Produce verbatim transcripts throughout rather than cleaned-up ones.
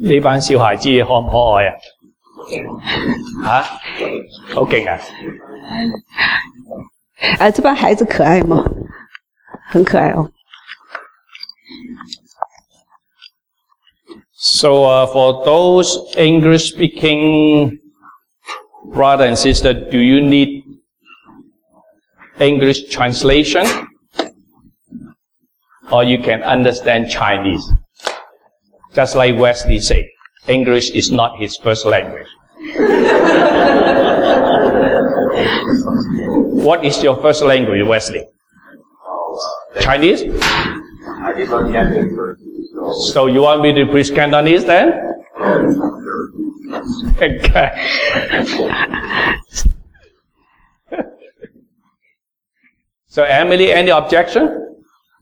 呢班小孩子可唔可愛啊？啊，好勁啊！ 啊，这班孩子可愛嗎？很可愛哦。 So uh, for those English-speaking brother and sister, do you need English translation? Or you can understand Chinese? Just like Wesley said, English is not his first language. What is your first language, Wesley? Chinese? I did not get it first. So you want me to preach Cantonese then? Okay. So Emily, any objection?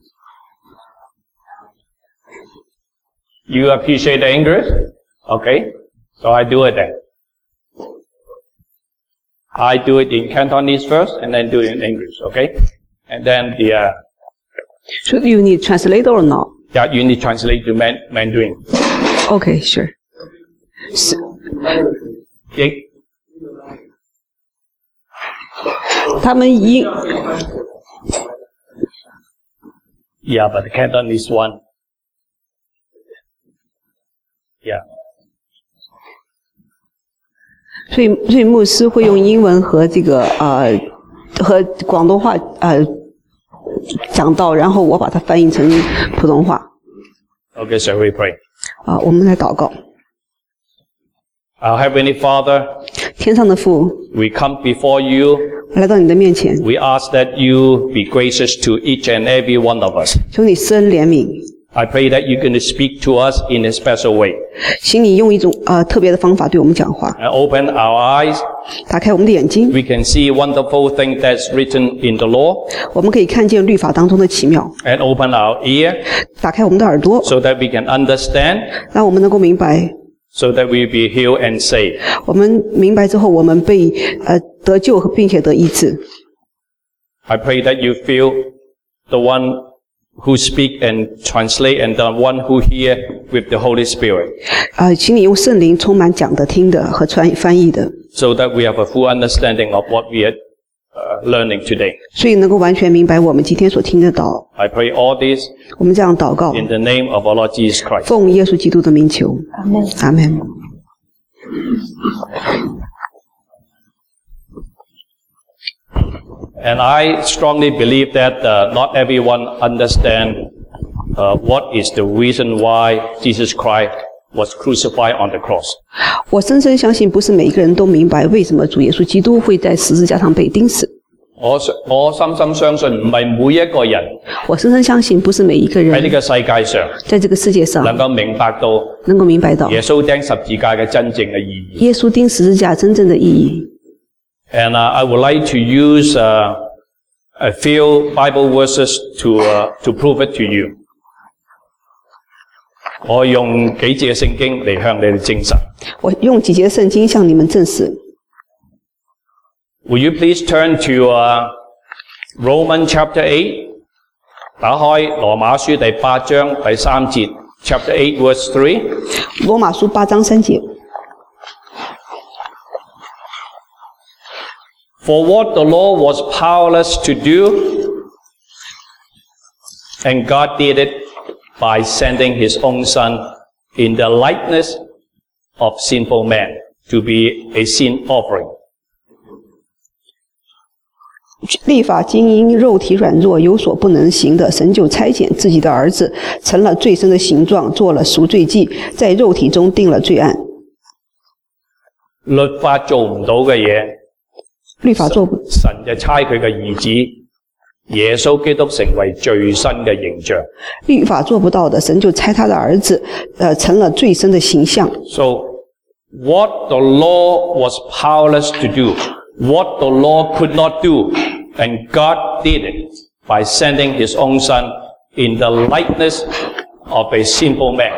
You appreciate the English? Okay. So I do it then. I do it in Cantonese first and then do it in English, okay? And then the... Uh, Should you need translator or not? Yeah, you need to translate to man, Mandarin. Okay, sure. So, Yeah. 他们英 Yeah, but the Cantonese one. Yeah. 所以所以牧师会用英文和这个呃和广东话呃讲到，然后我把它翻译成普通话。 Okay, shall we pray? 啊，我们来祷告。 Our Heavenly Father, 天上的父， we come before you. 来到你的面前， We ask that you be gracious to each and every one of us. 求你施恩怜悯， I pray that you're going to speak to us in a special way. 请你用一种呃特别的方法对我们讲话， And open our eyes. 打开我们的眼睛， We can see wonderful things that's written in the law. 我们可以看见律法当中的奇妙， And open our ear 打开我们的耳朵， so that we can understand, 让我们能够明白。 so that we be healed and saved. 我们明白之后，我们被呃得救并且得医治。 I pray that you feel the one who speak and translate and the one who hear with the Holy Spirit. 呃，请你用圣灵充满讲的、听的和传翻译的， So that we have a full understanding of what we are uh, learning today. 所以能够完全明白我们今天所听得到。 I pray all this 我们这样祷告， in the name of our Lord Jesus Christ. 奉耶稣基督的名求，阿门，阿门。 And I strongly believe that uh, not everyone understand uh, what is the reason why Jesus Christ was crucified on the cross. 我深深相信，不是每一个人都明白为什么主耶穌基督會在十字架上被釘死。 我我深深相信，唔係每一個人我深深相信，不是每一個人喺呢個世界上在這個世界上能夠明白到能夠明白到耶穌釘十字架嘅真正嘅意義。 耶穌釘十字架真正的意義。 And uh, I would like to use uh, a few Bible verses to uh, to prove it to you. 我用幾節嘅聖經嚟向你哋證實。 我用幾節聖經向你們證實。 Will you please turn to uh, Romans chapter eight? 打開羅馬書第八章第三節 ，chapter eight verse three. 羅馬書八章三節。 For what the law was powerless to do, and God did it by sending His own Son in the likeness of sinful man to be a sin offering. 律法经因肉体软弱有所不能行的，神就差遣自己的儿子，成了罪身的形状，做了赎罪祭，在肉体中定了罪案。 律法做唔到嘅嘢， 律法做不， 神就差佢嘅兒子耶穌基督成為最新嘅形象。 律法做不到的，神就差他的儿子，呃，成了最深的形象。 So, what the law was powerless to do, what the law could not do, and God did it by sending His own Son in the likeness of a sinful man.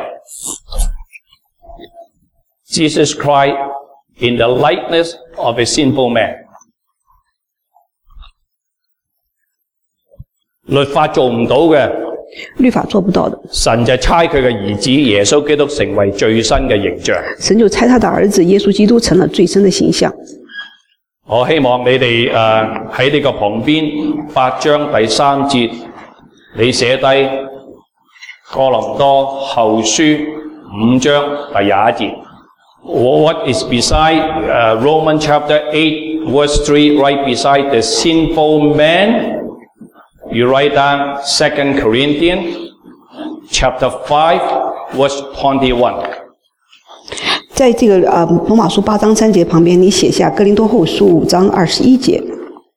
Jesus Christ in the likeness of a sinful man. 律法做唔到嘅， 律法做不到的。 神就差佢嘅兒子耶穌基督成為最新嘅形象。 神就差他的兒子耶穌基督成了最深的形象。 我希望你哋誒喺呢個旁邊八章第三節，你寫低哥林多後書五章第廿一節。What is beside uh, Romans chapter eight verse three, right beside the sinful man? You write down Second Corinthians chapter five verse twenty-one. 在这个呃罗马书八章三节旁边，你写下哥林多后书五章二十一节。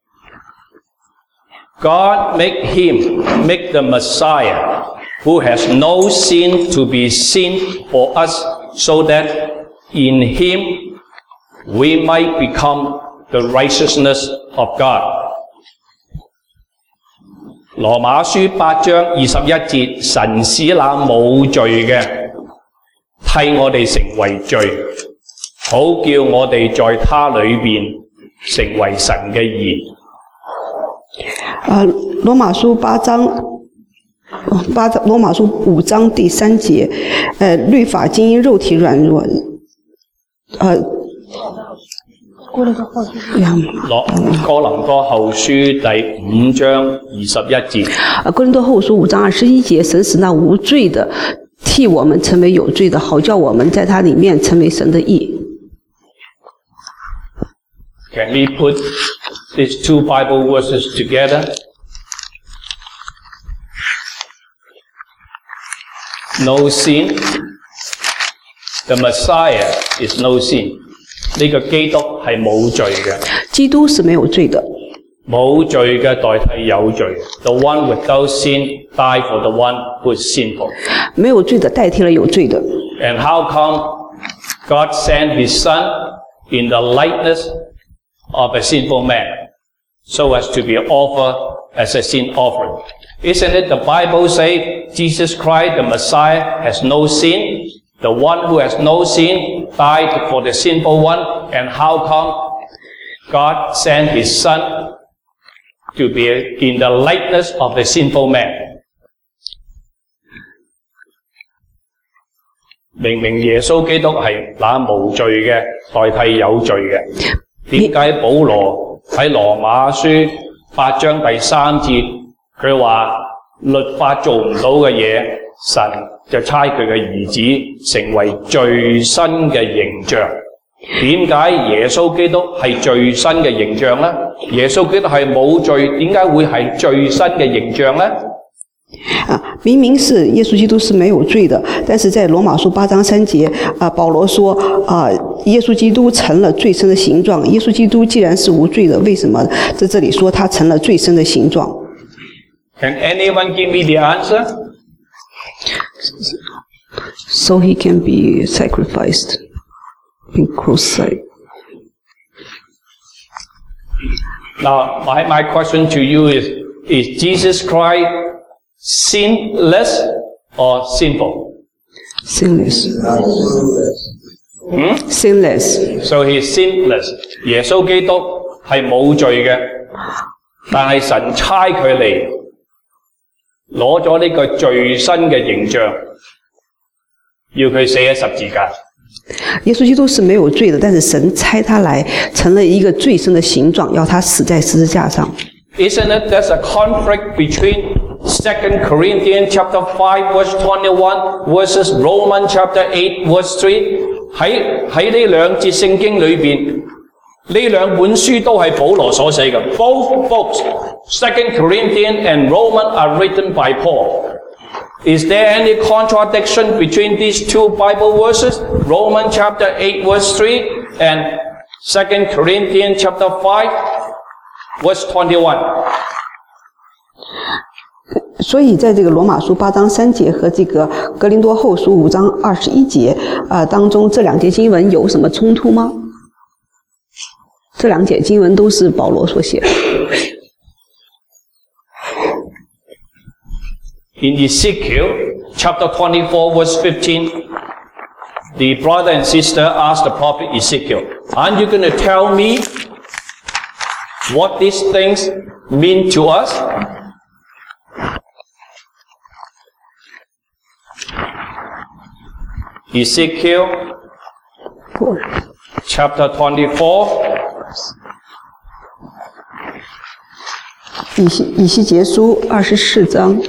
God make him, make the Messiah, who has no sin to be sin for us, so that in him we might become the righteousness of God. 羅馬書八章二十一節，神使那冇罪嘅替我哋成為罪，好叫我哋在他裏面成為神嘅義。 呃，羅馬書八章，八章羅馬書五章第三節，呃，律法經因肉體軟弱，呃。哥林多後書哥林多後書第五章二十一節。 啊，哥林多後書五章二十一節，神使那無罪的替我們成為有罪的，好叫我們在他裡面成為神的義。 Can we put these two Bible verses together? No sin. The Messiah is no sin. 呢個基督係冇罪嘅。 基督是沒有罪的。 冇罪嘅代替有罪。The one without sin died for the one who is sinful. 沒有罪的代替了有罪的。 And how come God sent His Son in the likeness of a sinful man, so as to be offered as a sin offering? Isn't it the Bible say Jesus Christ, the Messiah, has no sin? The one who has no sin died for the sinful one, and how come God sent His Son to be in the likeness of the sinful man? 明明耶穌基督係那無罪嘅代替有罪嘅，點解保羅喺羅馬書八章第三節佢話律法做唔到嘅嘢，神就差佢嘅兒子成為最新嘅形象？點解耶穌基督係最新嘅形象呢？耶穌基督係冇罪，點解會係最新嘅形象呢？ 啊，明明是耶穌基督是沒有罪的，但是在羅馬書八章三節，啊，保羅說，啊，耶穌基督成了最深的形狀。耶穌基督既然是無罪的，為什麼在這裡說他成了最深的形狀？ Can anyone give me the answer? So he can be sacrificed, be crucified. Now, my, my question to you is, is Jesus Christ sinless or sinful? Sinless. Hmm? Sinless. So he is sinless. 耶穌基督係冇罪嘅，但係神差佢嚟攞咗呢個最新嘅形象，要佢死喺十字架。 耶穌基督是沒有罪的，但是神差他來成了一個最深的形狀，要他死在十字架上。 Isn't it there's a conflict between Second Corinthians chapter five verse twenty-one versus Romans chapter eight verse three? 喺喺呢兩節聖經裏邊，呢兩本書都係保羅所寫嘅。Both books, Second Corinthians and Romans, are written by Paul. Is there any contradiction between these two Bible verses, Romans chapter eight verse three and Second Corinthians chapter five verse twenty-one? 所以在这个罗马书八章三节和这个格林多后书五章二十一节啊、呃、当中，这两节经文有什么冲突吗？这两节经文都是保罗所写的。 In Ezekiel chapter twenty-four verse fifteen, the brother and sister asked the prophet Ezekiel, "Aren't you going to tell me what these things mean to us?" Ezekiel chapter twenty-four. 以西以西结书二十四章。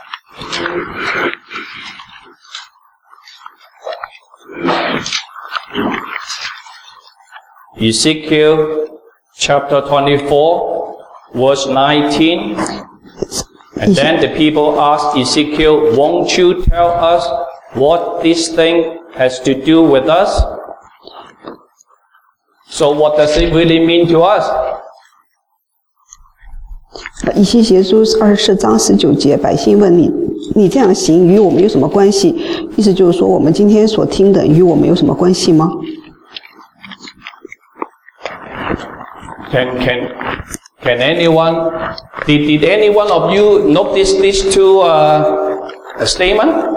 Ezekiel chapter twenty-four, verse nineteen. And then the people asked Ezekiel, won't you tell us what this thing has to do with us? So what does it really mean to us? 以西结书二十四章十九节，百姓问你，你这样行与我们有什么关系？意思就是说，我们今天所听的与我们有什么关系吗？ Can can can anyone did did any one of you notice these two uh, statement?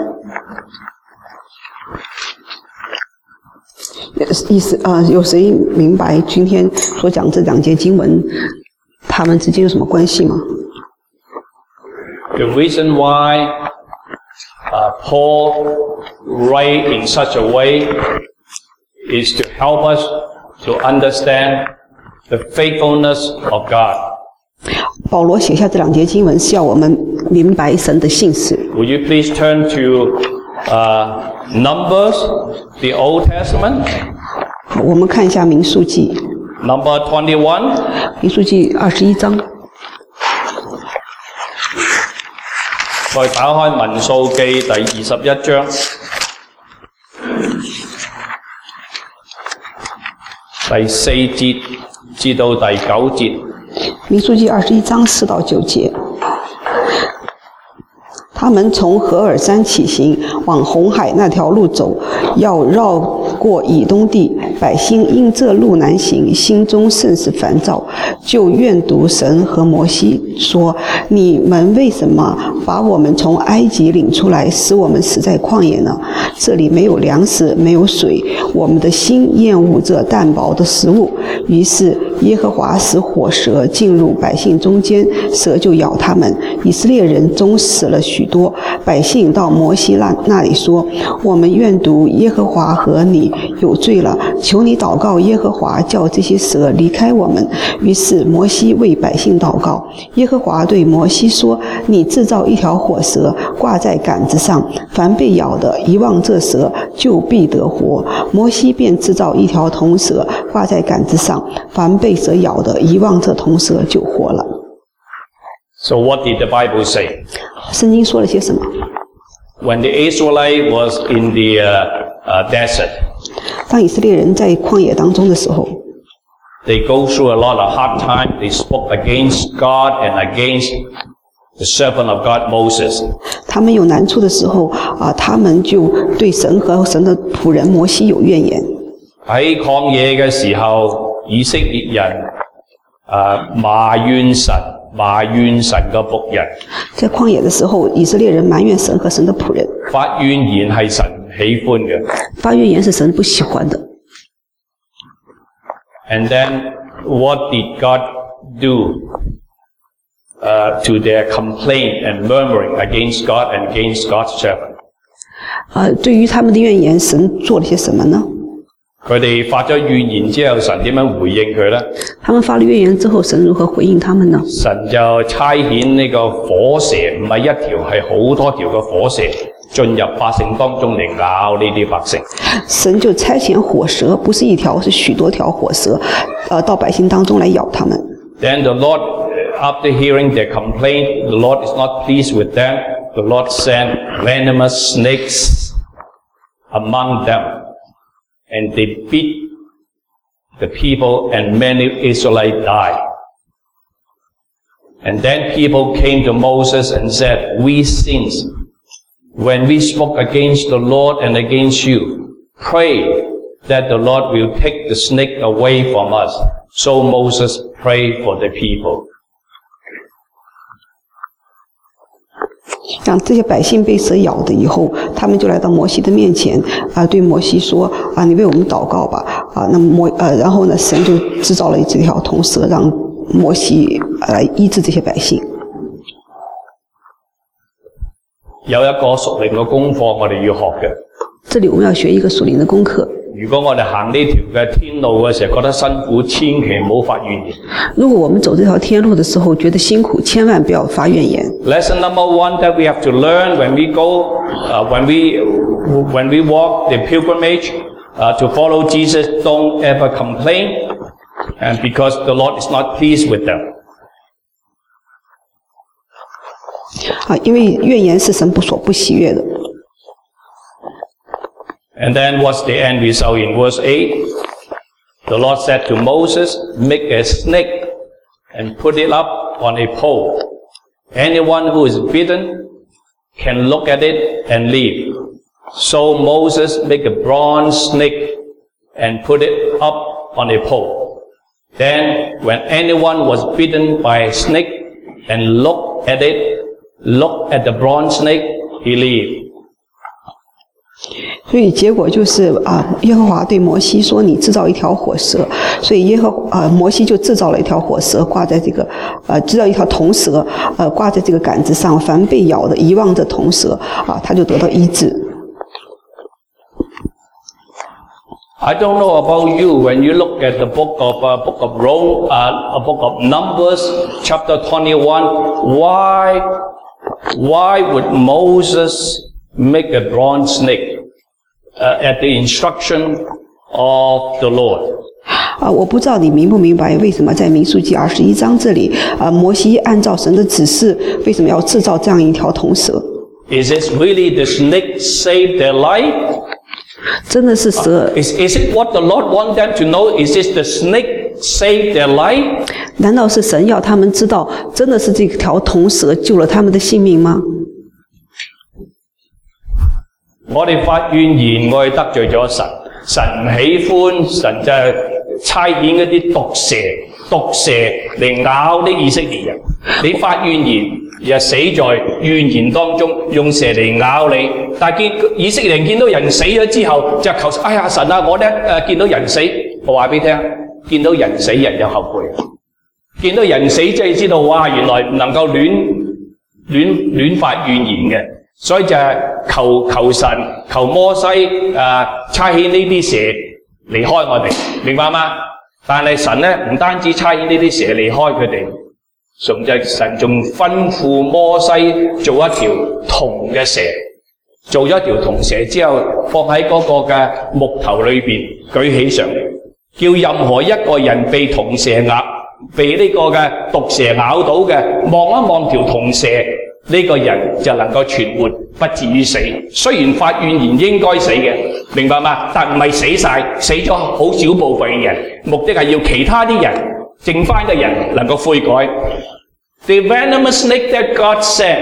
意思呃，有谁明白今天所讲这两节经文，他们之间有什么关系吗？ The reason why uh, Paul write in such a way is to help us to understand the faithfulness of God. 保罗写下这两节经文，是要我们明白神的信实。 Would you please turn to uh, Numbers, the Old Testament? 好，我们看一下民数记， Number twenty-one. 民数记二十一章。 再打開民數記第二十一章，第四節至到第九節。 民数記二十一章四到九節。他们从何尔山起行，往红海那条路走，要绕过以东地。百姓因这路难行，心中甚是烦躁，就怨毒神和摩西说：你们为什么把我们从埃及领出来，使我们死在旷野呢？这里没有粮食，没有水，我们的心厌恶这淡薄的食物。于是耶和华使火蛇进入百姓中间，蛇就咬他们，以色列人中死了许多。百姓到摩西那那里说：我们怨毒耶和华和你有罪了，求你祷告耶和华，叫这些蛇离开我们。于是摩西为百姓祷告，耶和华对摩西说：你制造一条火蛇，挂在杆子上，凡被咬的遗忘这蛇，就必得活。摩西便制造一条铜蛇，挂在杆子上，凡被蛇咬的遗忘这铜蛇，就活了。 So what did the Bible say? 圣经说了些什么？ When the Israelite was in the uh, uh, desert, 当以色列人在旷野当中的时候， they go through a lot of hard time. They spoke against God and against the servant of God, Moses. 他们有难处的時候啊，他們就對神和神的僕人摩西有怨言。 喺曠野嘅時候，以色列人誒埋怨神，埋怨神嘅僕人。 在曠野的時候，以色列人埋怨神和神的僕人。 發怨言係神唔喜歡嘅。 發怨言是神不喜歡的。 And then what did God do uh, to their complaint and murmuring against God and against God's servant? 呃，對於他們的怨言，神做了些什麼呢？ 佢哋發咗怨言之後，神點樣回應佢呢？ 他們發了怨言之後，神如何回應他們呢？ 神就差遣呢個火蛇，唔係一條，係好多條嘅火蛇進入百姓當中嚟咬呢啲百姓。 神就差遣火蛇，不是一條，是許多條火蛇，呃，到百姓當中來咬他們。 Then the Lord, after hearing their complaint, the Lord is not pleased with them. The Lord sent venomous snakes among them. And they beat the people, and many Israelites died. And then people came to Moses and said, we sinned when we spoke against the Lord and against you. Pray that the Lord will take the snake away from us. So Moses prayed for the people. 让这些百姓被蛇咬的以后，他们就来到摩西的面前，啊，对摩西说：啊，你为我们祷告吧，啊，那摩呃，然后呢，神就制造了这条铜蛇，让摩西来医治这些百姓。 有一個屬靈嘅功課我哋要學嘅。 这里我们要学一个属灵的功课。 如果我哋行呢條嘅天路嘅時候覺得辛苦，千祈唔好發怨言。 如果我們走這條天路的時候覺得辛苦，千萬不要發怨言。 Lesson number one that we have to learn when we go, uh, when we when we walk the pilgrimage uh, to follow Jesus, don't ever complain, and because the Lord is not pleased with them. 啊，因為怨言是神不所不喜悅的。 And then what's the end result in verse eight? The Lord said to Moses, make a snake and put it up on a pole. Anyone who is bitten can look at it and live. So Moses made a bronze snake and put it up on a pole. Then when anyone was bitten by a snake and looked at it, looked at the bronze snake, he lived. 所以结果就是啊，耶和华对摩西说：“你制造一条火蛇。”所以耶和啊，摩西就制造了一条火蛇，挂在这个呃，制造一条铜蛇，呃，挂在这个杆子上。凡被咬的，遗忘这铜蛇啊，他就得到医治。 I don't know about you. When you look at the book of uh, book of Rome, uh, a book of Numbers, chapter twenty-one, why why would Moses make a bronze snake uh, at the instruction of the Lord? 啊，我不知道你明不明白为什么在民数记二十一章这里，啊，摩西按照神的指示，为什么要制造这样一条铜蛇？ Is it really the snake saved their life? 真的是蛇？ Is is it what the Lord want them to know? Is it the snake saved their life? 难道是神要他们知道，真的是这条銅蛇救了他們的性命嗎？ 我哋發怨言，我哋得罪咗神，神唔喜歡，神就係差遣嗰啲毒蛇、毒蛇嚟咬啲以色列人。你發怨言，又死在怨言當中，用蛇嚟咬你。但係見以色列人見到人死咗之後，就求哎呀神啊，我咧誒見到人死，我話俾你聽，見到人死人有後悔。見到人死即係知道，哇！原來唔能夠亂亂亂發怨言嘅，所以就係求求神、求摩西誒、呃、差遣呢啲蛇離開我哋，明白嗎？但係神咧唔單止差遣呢啲蛇離開佢哋，仲就神仲吩咐摩西做一條銅嘅蛇，做咗一條銅蛇之後，放喺嗰個嘅木頭裏邊舉起上嚟，叫任何一個人被銅蛇咬。被呢個嘅毒蛇咬到嘅，望一望條銅蛇，呢、這個人就能夠存活，不至於死。雖然發怨言應該死嘅，明白嗎？但唔係死晒，死咗好少部分嘅人，目的係要其他啲人，剩翻嘅人能夠悔改。The venomous snake that God sent,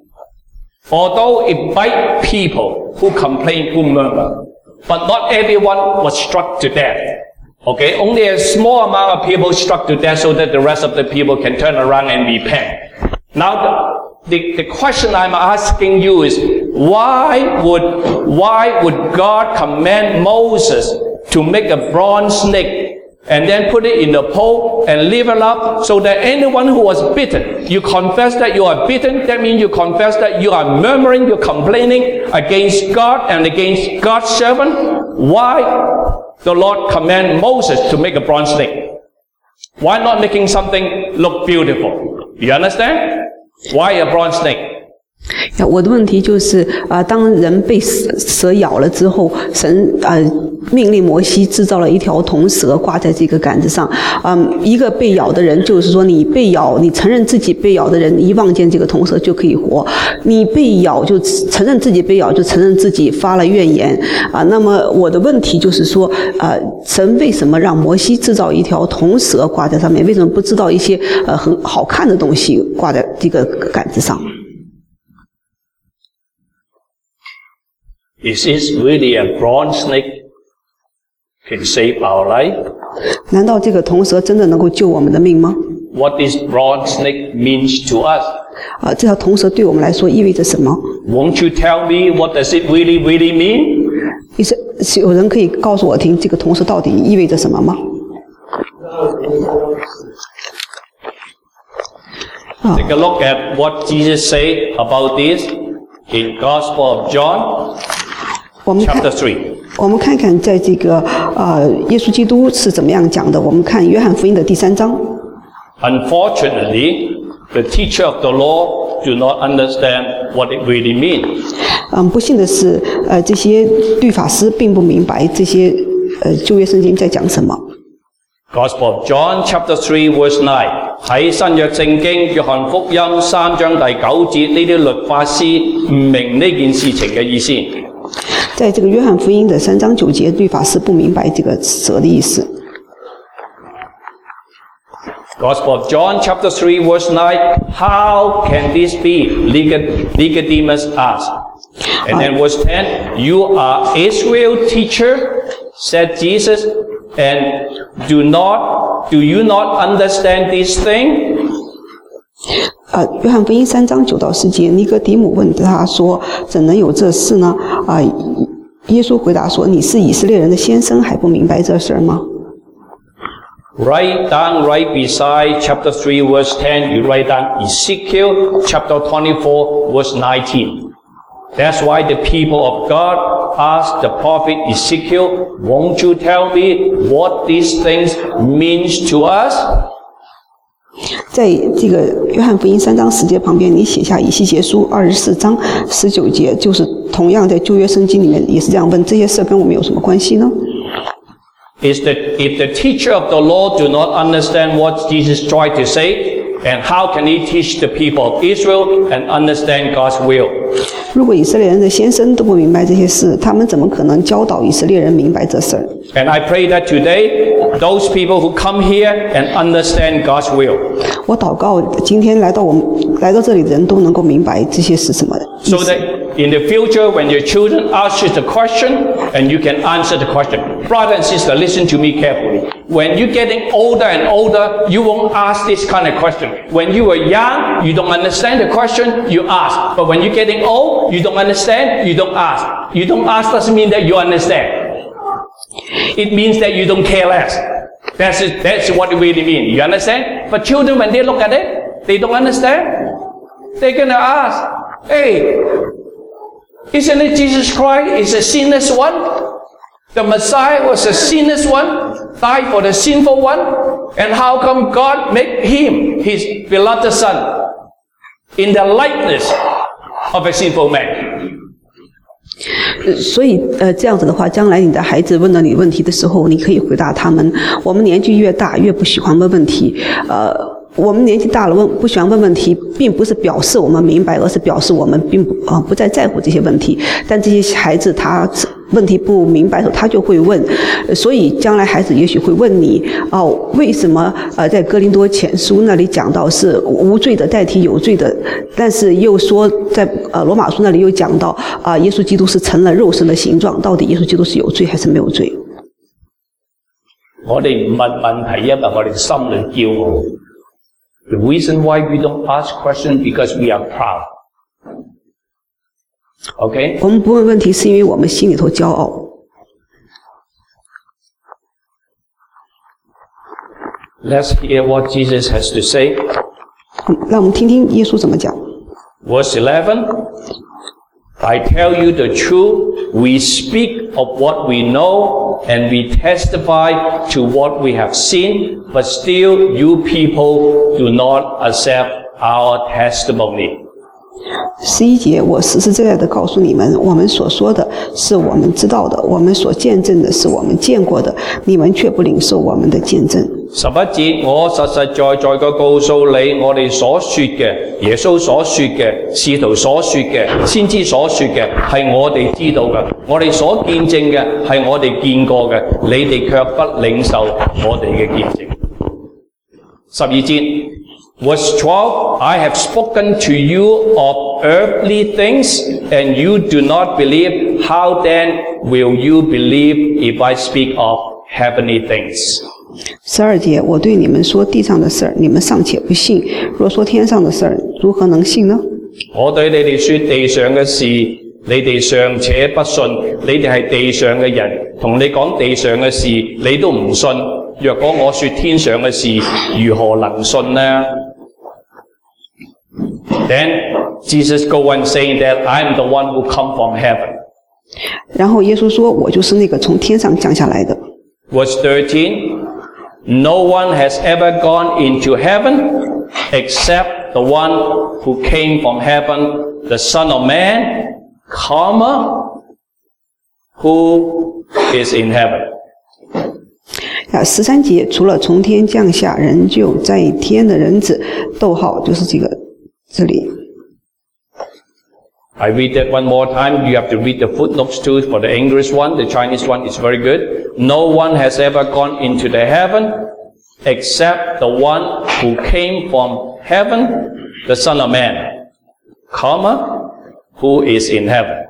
although it bite people who complain, who murmur, but not everyone was struck to death. Okay, only a small amount of people struck to death so that the rest of the people can turn around and repent. Now, the, the, the question I'm asking you is, why would, why would God command Moses to make a bronze snake and then put it in the pole and leave it up so that anyone who was bitten, you confess that you are bitten, that means you confess that you are murmuring, you're complaining against God and against God's servant? Why the Lord command Moses to make a bronze snake? Why not making something look beautiful? You understand? Why a bronze snake? 我的问题就是啊、呃，当人被蛇咬了之后，神啊、呃、命令摩西制造了一条铜蛇挂在这个杆子上。嗯，一个被咬的人，就是说你被咬，你承认自己被咬的人，一望见这个铜蛇就可以活。你被咬就承认自己被咬，就承认自己发了怨言啊。那么我的问题就是说，啊、呃，神为什么让摩西制造一条铜蛇挂在上面？为什么不制造一些呃很好看的东西挂在这个杆子上？ Is this really a bronze snake can save our life? 难道这个铜蛇真的能够救我们的命吗？ What this bronze snake means to us? 啊，这条铜蛇对我们来说意味着什么？ Won't you tell me what does it really, really mean? 是有人可以告诉我听这个铜蛇到底意味着什么吗？ Take a look at what Jesus said about this in Gospel of John. 我们看 chapter three. 我们看看在这个呃耶稣基督是怎么样讲的。我们看约翰福音的第三章。 Unfortunately, the teacher of the law do not understand what it really means. 嗯，不幸的是，呃，这些律法师并不明白这些呃旧约圣经在讲什么。 Gospel of John chapter three verse nine 喺新約聖經約翰福音三章第九節，呢啲律法師唔明呢件事情嘅意思。 在這個約翰福音的三章九節，律法師不明白這個蛇的意思。 Gospel of John chapter three verse nine, how can this be? Nicodemus asked. And then verse ten, you are Israel teacher, said Jesus, and do not, do you not understand this thing? 呃，约翰福音三章九到十节，尼哥底母问他说：“怎能有这事呢？”啊、呃，耶稣回答说：“你是以色列人的先生，还不明白这事吗？” Write down right beside chapter three verse ten, you write down Ezekiel chapter twenty-four verse nineteen. That's why the people of God asked the prophet Ezekiel, won't you tell me what these things means to us? 在这个约翰福音三章十节旁边，你写下以西结书二十四章十九节，就是同样在旧约圣经里面也是这样问：这些事跟我们有什么关系呢？ Is that if the teacher of the law do not understand what Jesus tried to say, and how can he teach the people of Israel and understand God's will? 如果以色列人的先生都不明白这些事，他们怎么可能教导以色列人明白这事儿？ And I pray that today, those people who come here and understand God's will. 我祷告，今天来到我们来到这里的人都能够明白这些是什么意 So 思。 that in the future, when your children ask you the question, and you can answer the question. Brother and sister, listen to me carefully. When you're getting older and older, you won't ask this kind of question. When you were young, you don't understand the question, you ask. But when you're getting old, you don't understand, you don't ask. You don't ask doesn't mean that you understand. It means that you don't care less. That's it. That's what it really means. You understand? But children, when they look at it, they don't understand. They're gonna ask, hey, isn't it Jesus Christ is a sinless one? The Messiah was a sinless one, died for the sinful one, and how come God made him his beloved son in the likeness of a sinful man? 所以，呃，这样子的话，将来你的孩子问到你问题的时候，你可以回答他们：我们年纪越大，越不喜欢问问题。呃，我们年纪大了问不喜欢问问题，并不是表示我们明白，而是表示我们并不啊、呃、不再在乎这些问题。但这些孩子他问题不明白的时候，他就会问。所以将来孩子也许会问你：哦、呃，为什么呃在哥林多前书那里讲到是无罪的代替有罪的，但是又说在呃罗马书那里又讲到啊、呃、耶稣基督是成了肉身的形状，到底耶稣基督是有罪还是没有罪？ 我哋唔問問題，因為我哋心裏驕傲。The reason why we don't ask questions because we are proud. Okay? 我们不问问题，是因为我们心里头骄傲。 Let's hear what Jesus has to say. 让我们听听耶稣怎么讲。 Verse eleven. I tell you the truth, we speak of what we know and we testify to what we have seen, but still you people do not accept our testimony. 十一节，我实实在在的告诉你们，我们所说的是我们知道的，我們所見證的是我們見過的，你們卻不領受我們的見證。 十一節，我實實在在嘅告訴你，我哋所說嘅，耶穌所說嘅，使徒所說嘅，先知所說嘅，係我哋知道嘅，我哋所見證嘅，係我哋見過嘅，你哋卻不領受我哋嘅見證。十二節。Verse twelve, I have spoken to you of earthly things, and you do not believe. How then will you believe if I speak of heavenly things? 十二节，我對你們說地上的事，你們尚且不信，若說天上的事，如何能信呢？ 我對你哋說地上嘅事，你哋尚且不信，你哋係地上嘅人，同你講地上嘅事，你都唔信。若果我說天上嘅事，如何能信呢？ Then Jesus go on saying that I am the one who come from heaven. 然后耶稣说：“我就是那个从天上降下来的。” Verse thirteen, no one has ever gone into heaven except the one who came from heaven, the Son of Man, comma, who is in heaven. 啊，十三节，除了从天降下人就在天的人子，逗号就是这个这里。 I read that one more time. You have to read the footnotes too for the English one. The Chinese one is very good. No one has ever gone into the heaven except the one who came from heaven, the Son of Man, comma, who is in heaven.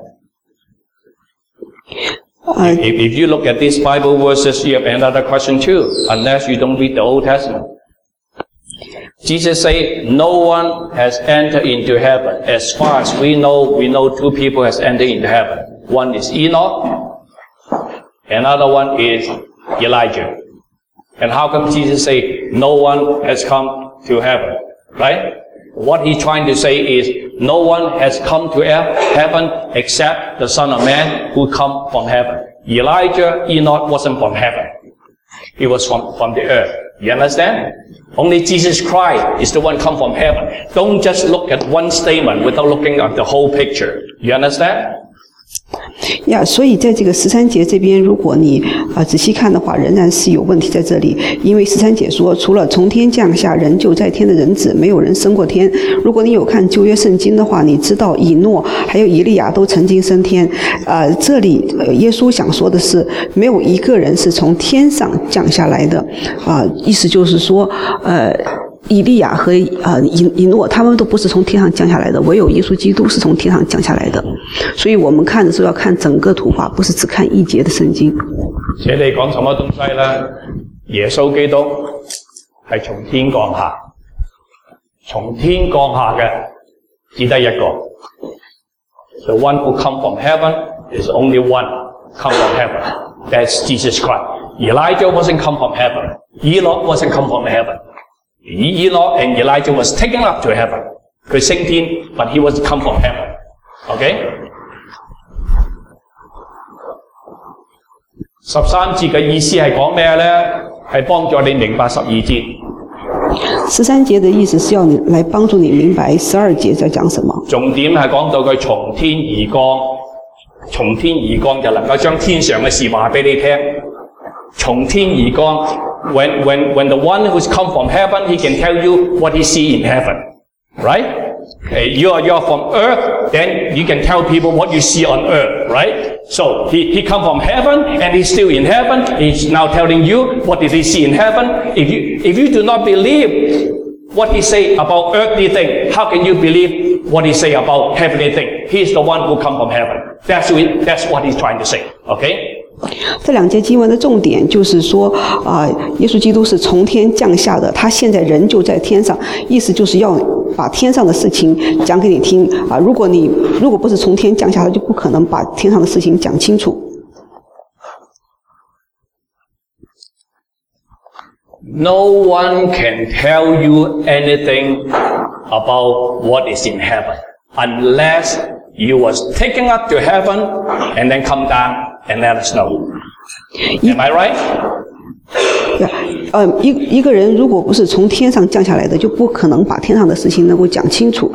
Uh, if, if you look at these Bible verses, you have another question too, unless you don't read the Old Testament. Jesus said, no one has entered into heaven. As far as we know, we know two people has entered into heaven. One is Enoch, another one is Elijah. And how come Jesus say, no one has come to heaven? Right? What he's trying to say is, no one has come to heaven except the Son of Man who come from heaven. Elijah, Enoch wasn't from heaven. He was from, from the earth. You understand? Only Jesus Christ is the one come from heaven. Don't just look at one statement without looking at the whole picture. You understand? 呀，所以在这个十三节这边，如果你啊、呃、仔细看的话，仍然是有问题在这里。因为十三节说，除了从天降下人就在天的人子，没有人升过天。如果你有看旧约圣经的话，你知道以诺还有以利亚都曾经升天。啊、呃，这里、呃、耶稣想说的是，没有一个人是从天上降下来的。啊、呃，意思就是说，呃。以利亚和呃以以诺他们都不是从天上降下来的，唯有耶稣基督是从天上降下来的。所以我们看的时候要看整个图画，不是只看一節的聖經。 這你講什麼東西呢？耶穌基督係從天降下，從天降下嘅只得一個。The one who come from heaven is only one come from heaven. That's Jesus Christ. Elijah wasn't come from heaven. Enoch wasn't come from heaven. Enoch and Elijah was taken up to heaven. 佢升天 but he was come from heaven. Okay? 十三節嘅意思係講咩呢？係幫助你明白十二節。 十三節的意思是要你來幫助你明白十二節在講什麼。 重點係講到佢從天而降，從天而降就能夠將天上嘅事話俾你聽。從天而降 when, when, when the one who's come from heaven, he can tell you what he see in heaven. Right? Uh, you are, you are from earth, then you can tell people what you see on earth. Right? So, he, he come from heaven, and he's still in heaven. He's now telling you what did he see in heaven. If you, if you do not believe what he say about earthly thing, how can you believe what he say about heavenly thing? He's the one who come from heaven. That's, it, that's what he's trying to say. Okay? 这两节经文的重点就是说，啊、呃，耶稣基督是从天降下的，他现在人就在天上，意思就是要把天上的事情讲给你听啊、呃。如果你如果不是从天降下的，就不可能把天上的事情讲清楚。 No one can tell you anything about what is in heaven unless you was taken up to heaven and then come down and let us know. Am I right? 呃，一一个人如果不是从天上降下来的，就不可能把天上的事情能够讲清楚。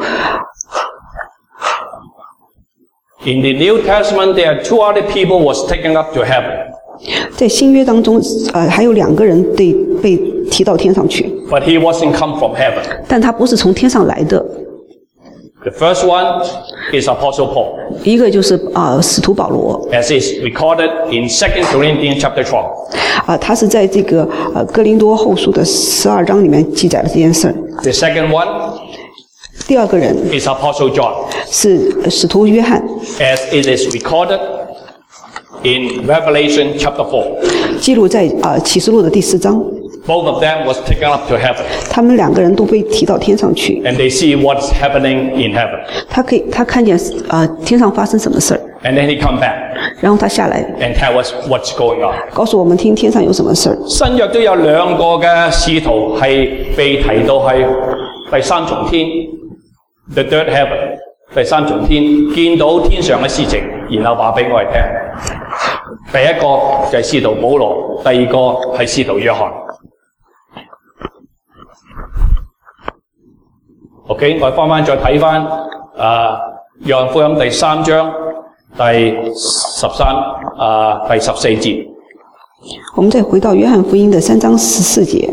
In the New Testament, there are two other people was taken up to heaven. 在新约当中，呃，还有两个人被被提到天上去。 But he wasn't come from heaven. 但他不是从天上来的。 The first one is Apostle Paul. 一个就是啊、呃，使徒保罗。 As is recorded in Second Corinthians chapter twelve. 啊、呃，他是在这个呃哥林多后书的十二章里面记载了这件事儿。 The second one. 第二个人 is Apostle John. 是使徒约翰。 As it is recorded in Revelation chapter four. 记录在啊、呃、启示录的第四章。 Both of them was taken up to heaven. 他们两个人都被提到天上去。 And they see what's happening in heaven. 他可以，他看见啊、呃、天上发生什么事儿。 And then he come back. 然後他下來 and tell us what's going on. 告訴我們聽天上有什麼事兒。 新約都有兩個嘅使徒係被提到係第三重天 ，the third heaven， 第三重天見到天上嘅事情，而然後話俾我哋聽。第一個就係使徒保羅，第二個係使徒約翰。OK， 我哋翻翻再睇翻啊，約翰福音第三章第十三啊第十四節。 我們再回到約翰福音的三章十四節。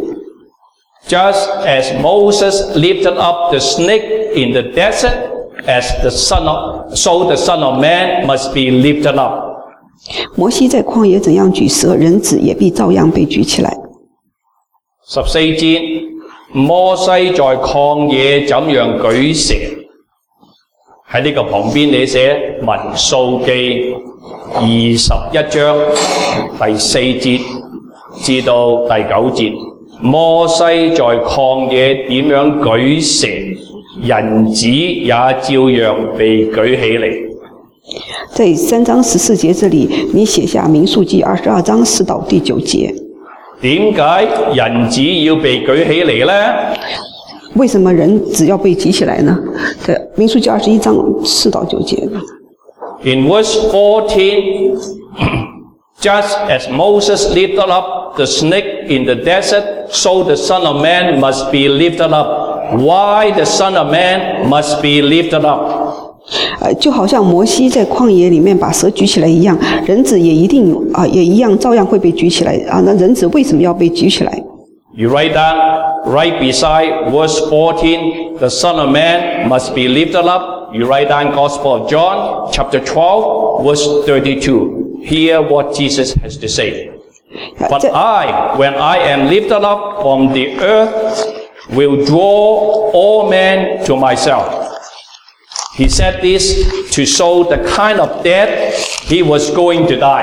Just as Moses lifted up the snake in the desert, as the son of, so the Son of Man must be lifted up. 摩西在曠野怎樣舉蛇，人子也必照樣被舉起來。 十四節，摩西在曠野怎樣舉蛇？喺呢個旁邊你寫民數記二十一章第四節至到第九節，摩西在曠野點樣舉蛇，人子也照樣被舉起嚟。 在三章十四節這裡，你寫下民數記二十二章四到第九節。 點解人子要被舉起嚟呢？ 為什麼人子要被舉起來呢？在民數記二十一章四到九節。 In verse fourteen, just as Moses lifted up the snake in the desert, so the Son of Man must be lifted up. Why the Son of Man must be lifted up? 呃，就好像摩西在曠野裡面把蛇舉起來一樣，人子也一定啊、呃，也一樣照樣會被舉起來啊。那人子為什麼要被舉起來？ You write down right beside verse fourteen, the Son of Man must be lifted up. You write down Gospel of John, chapter twelve, verse thirty-two. Hear what Jesus has to say. But I, when I am lifted up from the earth, will draw all men to myself. He said this to show the kind of death he was going to die.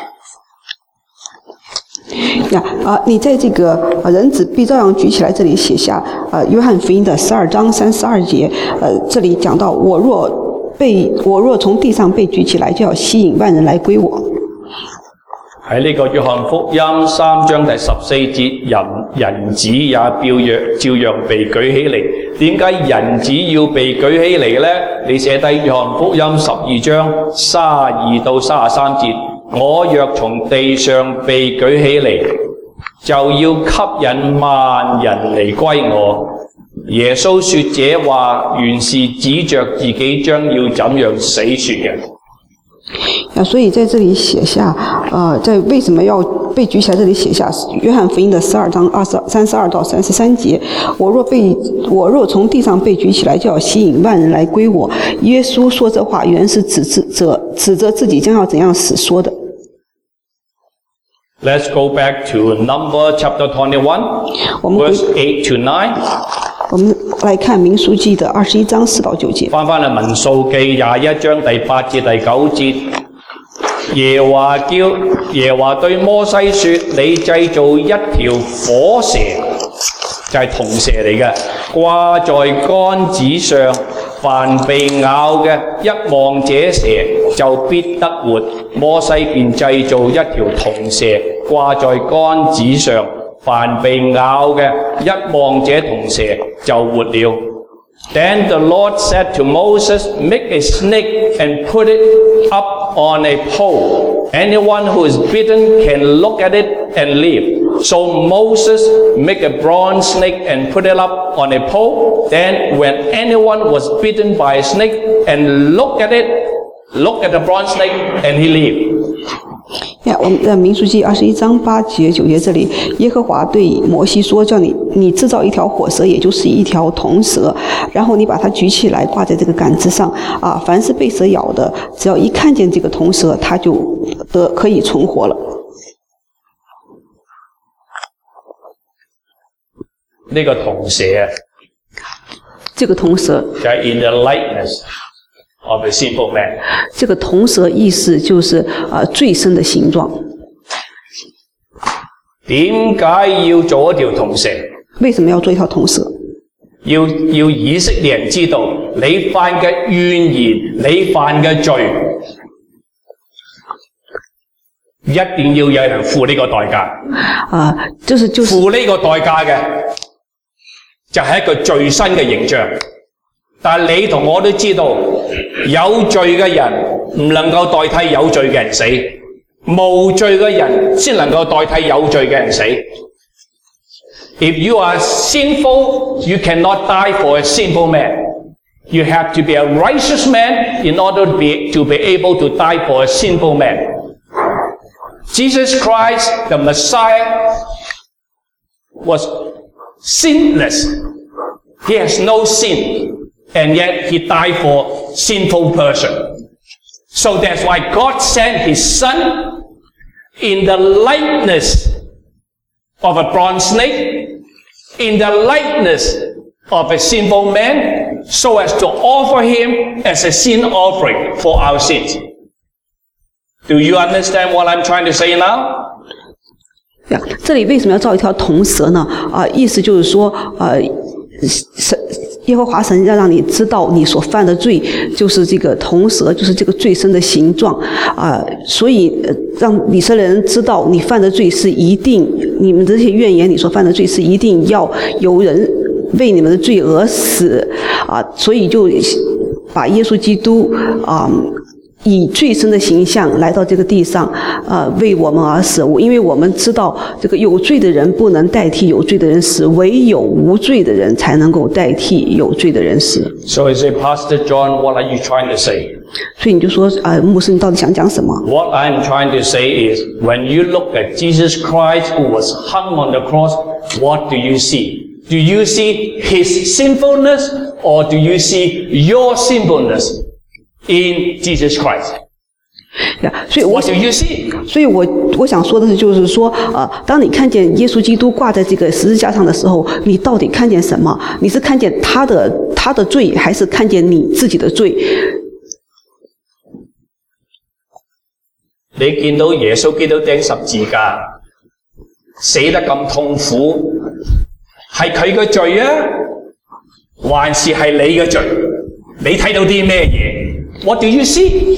呀啊！你在这个呃人子必照樣舉起來，這裡寫下呃約翰福音的十二章三十二節，呃這裡講到我若被我若從地上被舉起來，就要吸引萬人來歸我。 喺呢個約翰福音三章第十四節，人人子也照樣照樣被舉起嚟。點解人子要被舉起嚟呢？你寫低約翰福音十二章三十二到三十三節，我若從地上被舉起嚟，就要吸引萬人嚟歸我。耶穌說這話，原是指着自己將要怎樣死說嘅。 啊，所以在這裡寫下，呃，在為什麼要被舉起來？這裡寫下約翰福音的十二章二十三十二到三十三節。我若被我若從地上被舉起來，就要吸引萬人來歸我。耶穌說這話，原是指責指責自己將要怎樣死說的。 Let's go back to Number chapter twenty-one, verse eight to nine. 我們來看民數記的二十一章四到九節。 翻翻嚟民數記廿一章第八節第九節，耶華叫耶華對摩西說：你製造一條火蛇，就係銅蛇嚟嘅，掛在杆子上，凡被咬嘅，一望這蛇就必得活。摩西便製造一條銅蛇，掛在杆子上。凡被咬嘅，一望這銅蛇就活了。Then the Lord said to Moses, make a snake and put it up on a pole. Anyone who is bitten can look at it and live. So Moses made a bronze snake and put it up on a pole. Then when anyone was bitten by a snake and look at it, look at the bronze snake and he lived. 呀，我们在民数记二十一章八节九节这里，耶和华对摩西说：“叫你你制造一条火蛇，也就是一条铜蛇，然后你把它举起来，挂在这个杆子上。啊，凡是被蛇咬的，只要一看见这个铜蛇，它就得可以存活了。” 呢個銅蛇啊， 這個銅蛇就係 in the likeness of a sinful man。 這個銅蛇意思就是啊、呃、罪身的形狀。 點解要做一條銅蛇？ 為什麼要做一條銅蛇？ 要要以色列人知道，你犯嘅怨言，你犯嘅罪，一定要有人付呢個代價。 啊，就是就是付呢個代價嘅，就係一個罪身嘅形象。但係你同我都知道， 有罪嘅人唔能夠代替有罪嘅人死，無罪嘅人先能夠代替有罪嘅人死。If you are sinful, you cannot die for a sinful man. You have to be a righteous man in order to be, to be able to die for a sinful man. Jesus Christ, the Messiah, was sinless. He has no sin, and yet he died for sinful person. So that's why God sent his son in the likeness of a bronze snake, in the likeness of a sinful man, so as to offer him as a sin offering for our sins. Do you understand what I'm trying to say now? 呀，这里为什么要造一条铜蛇呢？啊，意思就是说，呃，神耶和华神要让你知道你所犯的罪就是这个铜蛇，就是这个罪身的形状啊、呃，所以、呃、让以色列人知道你犯的罪是一定，你们这些怨言你所犯的罪是一定要有人为你们的罪而死啊、呃，所以就把耶稣基督啊。呃以罪身的形象来到这个地上，呃，为我们而死。因为我们知道，这个有罪的人不能代替有罪的人死，唯有无罪的人才能够代替有罪的人死。 So I say, Pastor John, what are you trying to say? 所以你就说，呃，牧师，你到底想讲什么 What I'm trying to say is, when you look at Jesus Christ who was hung on the cross, what do you see? Do you see his sinfulness, or do you see your sinfulness in Jesus Christ? Yeah, 所以我 What do you see? 所以我我想说的是，就是说，呃，当你看见耶稣基督挂在这个十字架上的时候，你到底看见什么？你是看见他的他的罪，还是看见你自己的罪？ 你見到耶穌基督釘十字架，死得咁痛苦，係佢嘅罪啊，還是係你嘅罪？你睇到啲咩嘢 ？What do you see?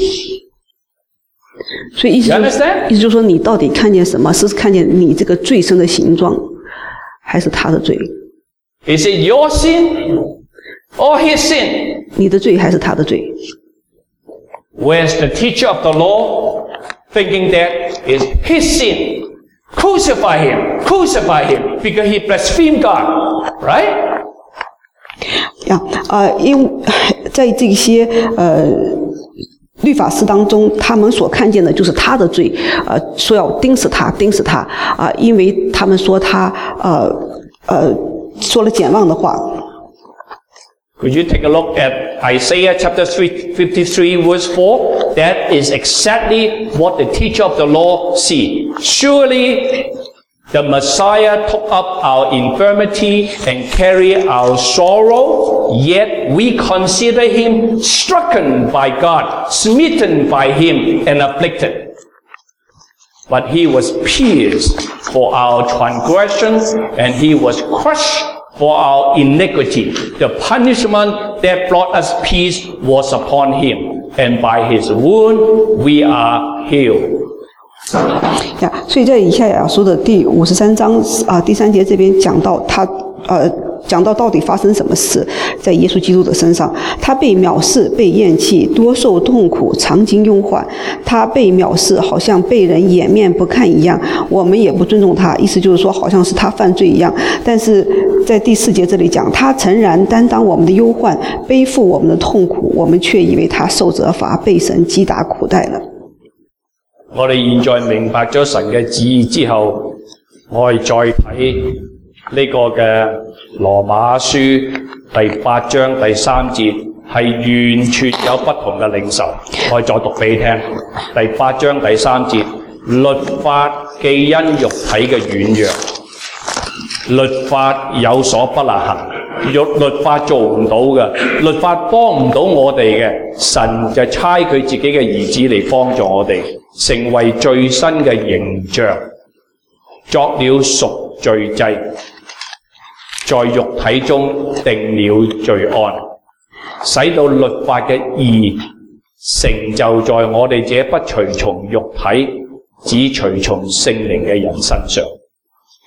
所以意思、就是、意思就是說，你到底看見什麼？是看見你這個罪身的形狀，還是他的罪 ？Is it your sin or his sin? 你的罪還是他的罪 Where's the teacher of the law thinking that is his sin? Crucify him, crucify him, because he blasphemed God, right? 呀，呃，因在这些呃律法师当中，他们所看见的就是他的罪，呃，说要钉死他，钉死他啊、呃，因为他们说他呃呃说了简妄的话。 Could you take a look at Isaiah chapter fifty-three verse four? That is exactly what the teacher of the law see. Surely the Messiah took up our infirmity and carried our sorrow, yet we consider him stricken by God, smitten by him and afflicted. But he was pierced for our transgressions, and he was crushed for our iniquity. The punishment that brought us peace was upon him, and by his wound we are healed. 呀，所以在以赛亚书的第五十三章啊第三节这边讲到他呃讲到到底发生什么事在耶稣基督的身上，他被藐视，被厌弃，多受痛苦，常经忧患。他被藐视，好像被人掩面不看一样，我们也不尊重他，意思就是说好像是他犯罪一样。但是在第四节这里讲，他诚然担當我們的憂患，背負我們的痛苦，我們卻以為他受責罰，被神擊打苦待了。 我哋現在明白咗神嘅旨意之後，我哋再睇呢個嘅羅馬書第八章第三節，係完全有不同嘅領受。我哋再讀俾你聽。第八章第三節，律法既因肉體嘅軟弱，律法有所不能行，律法做唔到嘅，律法幫唔到我哋嘅，神就差佢自己嘅兒子嚟幫助我哋，成為最新嘅形象，作了贖罪祭，在肉體中定了罪案，使到律法嘅義成就在我哋這不隨從肉體，只隨從聖靈嘅人身上。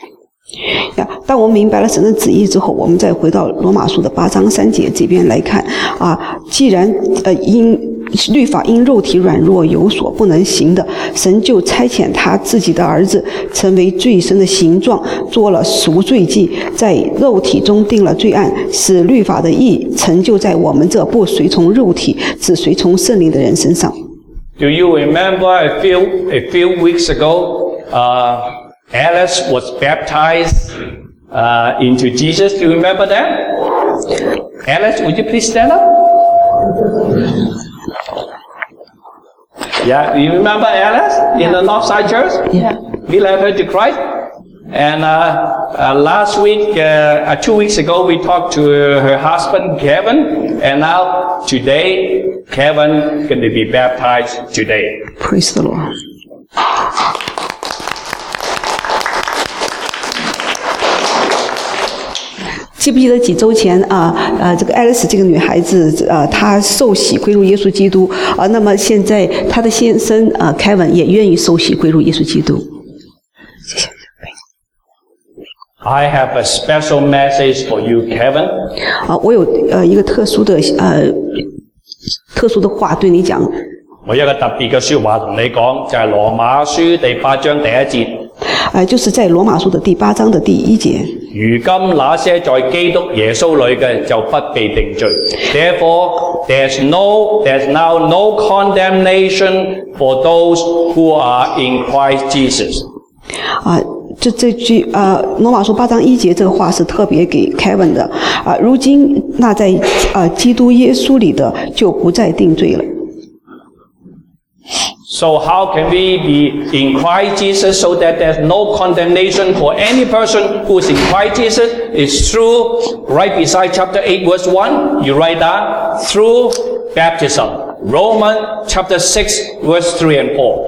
呀，当我们明白了神的旨意之后，我们再回到罗马书的八章三节这边来看啊，既然呃因律法因肉体软弱有所不能行的，神就差遣他自己的儿子成为罪身的形状，做了赎罪祭，在肉体中定了罪案，使律法的义成就在我们这不随从肉体只随从圣灵的人身上。 Do you remember a few a few weeks ago, uh, Alice was baptized uh, into Jesus? Do you remember that? Alice, would you please stand up? Yeah, do you remember Alice in the Northside Church? Yeah. We led her to Christ. And uh, uh, last week, uh, uh, two weeks ago, we talked to her husband, Kevin. And now, today, Kevin going to be baptized today. Praise the Lord. 记不记得几周前啊呃这个爱丽丝这个女孩子呃她受洗归入耶稣基督啊、呃、那么现在她的先生啊凯文也愿意受洗归入耶稣基督。谢谢。 I have a special message for you, Kevin. 啊，我有呃一个特殊的呃特殊的话对你讲。 我有一個特別嘅說話同你講，就係羅馬書第八章第一節。 呃，就是在羅馬書的第八章的第一節。 如今那些在基督耶穌裏嘅就不被定罪。Therefore, there's no, there's now no condemnation for those who are in Christ Jesus. 啊。 这这句呃，罗马书八章一节这个话是特别给凯文的啊。如今那在呃基督耶稣里的就不再定罪了。 So how can we be in Christ Jesus so that there's no condemnation for any person who's in Christ Jesus? It's through, right beside chapter eight verse one, you write that, through baptism. Romans chapter six verse three and four.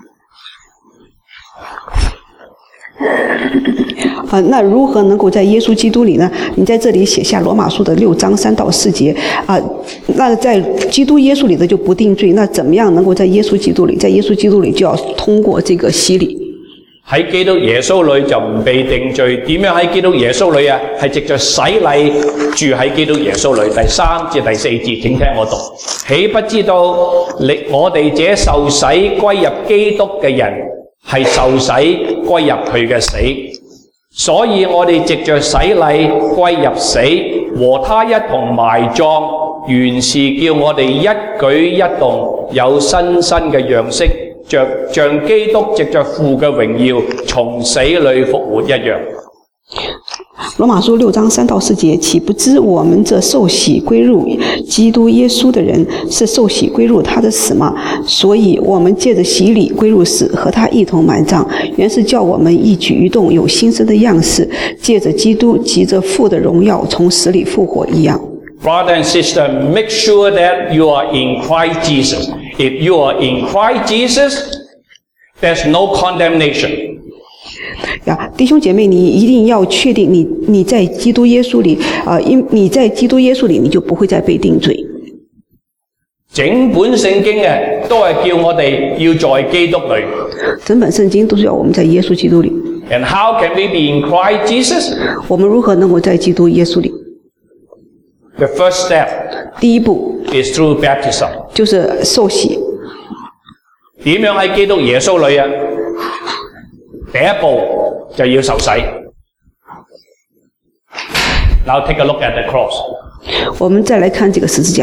啊，那如何能够在耶稣基督里呢？你在这里写下罗馬書的六章三到四節啊，那在基督耶穌里的就不定罪。那怎麼樣能夠在耶穌基督里？在耶穌基督里就要通過這個洗禮。 喺基督耶穌裏就唔被定罪。點樣喺基督耶穌裏啊？係藉着洗禮住喺基督耶穌裏。第三至第四節，請聽我讀。豈不知道你我哋這受洗歸入基督嘅人，係受洗歸入佢嘅死。 所以我哋藉着洗禮歸入死，和他一同埋葬，原是叫我哋一舉一動有新生嘅樣式，着像基督藉着父嘅榮耀從死裏復活一樣。 羅馬書六章三到四節，豈不知我們這受洗歸入基督耶穌的人，是受洗歸入他的死嗎？所以我們借着洗禮歸入死，和他一同埋葬，原是叫我們一舉一動有新生的樣式，借着基督藉着父的榮耀從死裡復活一樣。 Brother and sister, make sure that you are in Christ Jesus. If you are in Christ Jesus, there's no condemnation. 呀，弟兄姐妹，你一定要确定你你在基督耶稣里啊，因你在基督耶稣里，你就不会再被定罪。 整本聖經嘅都係叫我哋要在基督裏。 整本聖經都是要我們在耶穌基督里。 And how can we be in Christ Jesus? 我們如何能夠在基督耶穌里 The first step 第一步 is through baptism. 就是受洗。 點樣喺基督耶穌裏啊？第一步就要受洗。Now take a look at the cross. 我們再來看這個十字架。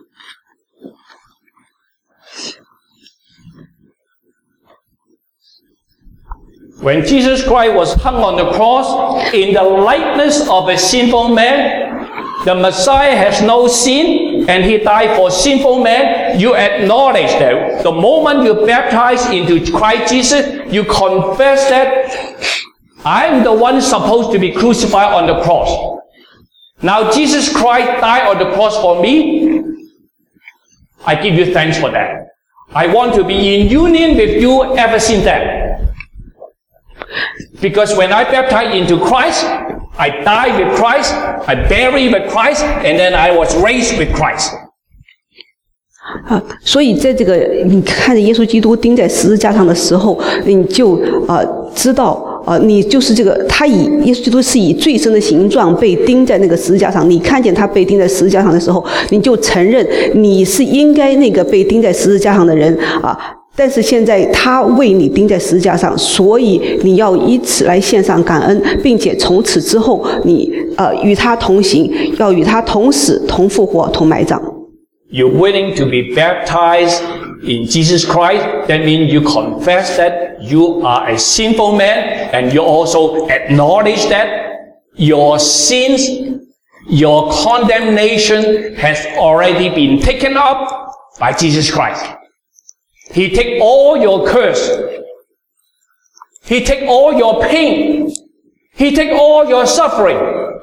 When Jesus Christ was hung on the cross in the likeness of a sinful man, the Messiah has no sin and he died for sinful man. You acknowledge that the moment you baptize into Christ Jesus, you confess that I'm the one supposed to be crucified on the cross. Now Jesus Christ died on the cross for me. I give you thanks for that. I want to be in union with you ever since that. Because when I baptized into Christ, I died with Christ, I buried with Christ, and then I was raised with Christ. 啊，所以在这个你看着耶稣基督钉在十字架上的时候，你就啊、呃、知道呃，你就是这个，他以耶稣基督是以最深的形状被钉在那个十字架上，你看见他被钉在十字架上的时候，你就承认你是应该那个被钉在十字架上的人啊。但是现在他为你钉在十字架上，所以你要以此来献上感恩，并且从此之后你呃与他同行，要与他同死、同复活、同埋葬。 You're willing to be baptized in Jesus Christ. That means you confess that you are a sinful man, and you also acknowledge that your sins, your condemnation has already been taken up by Jesus Christ. He take all your curse. He take all your pain. He take all your suffering.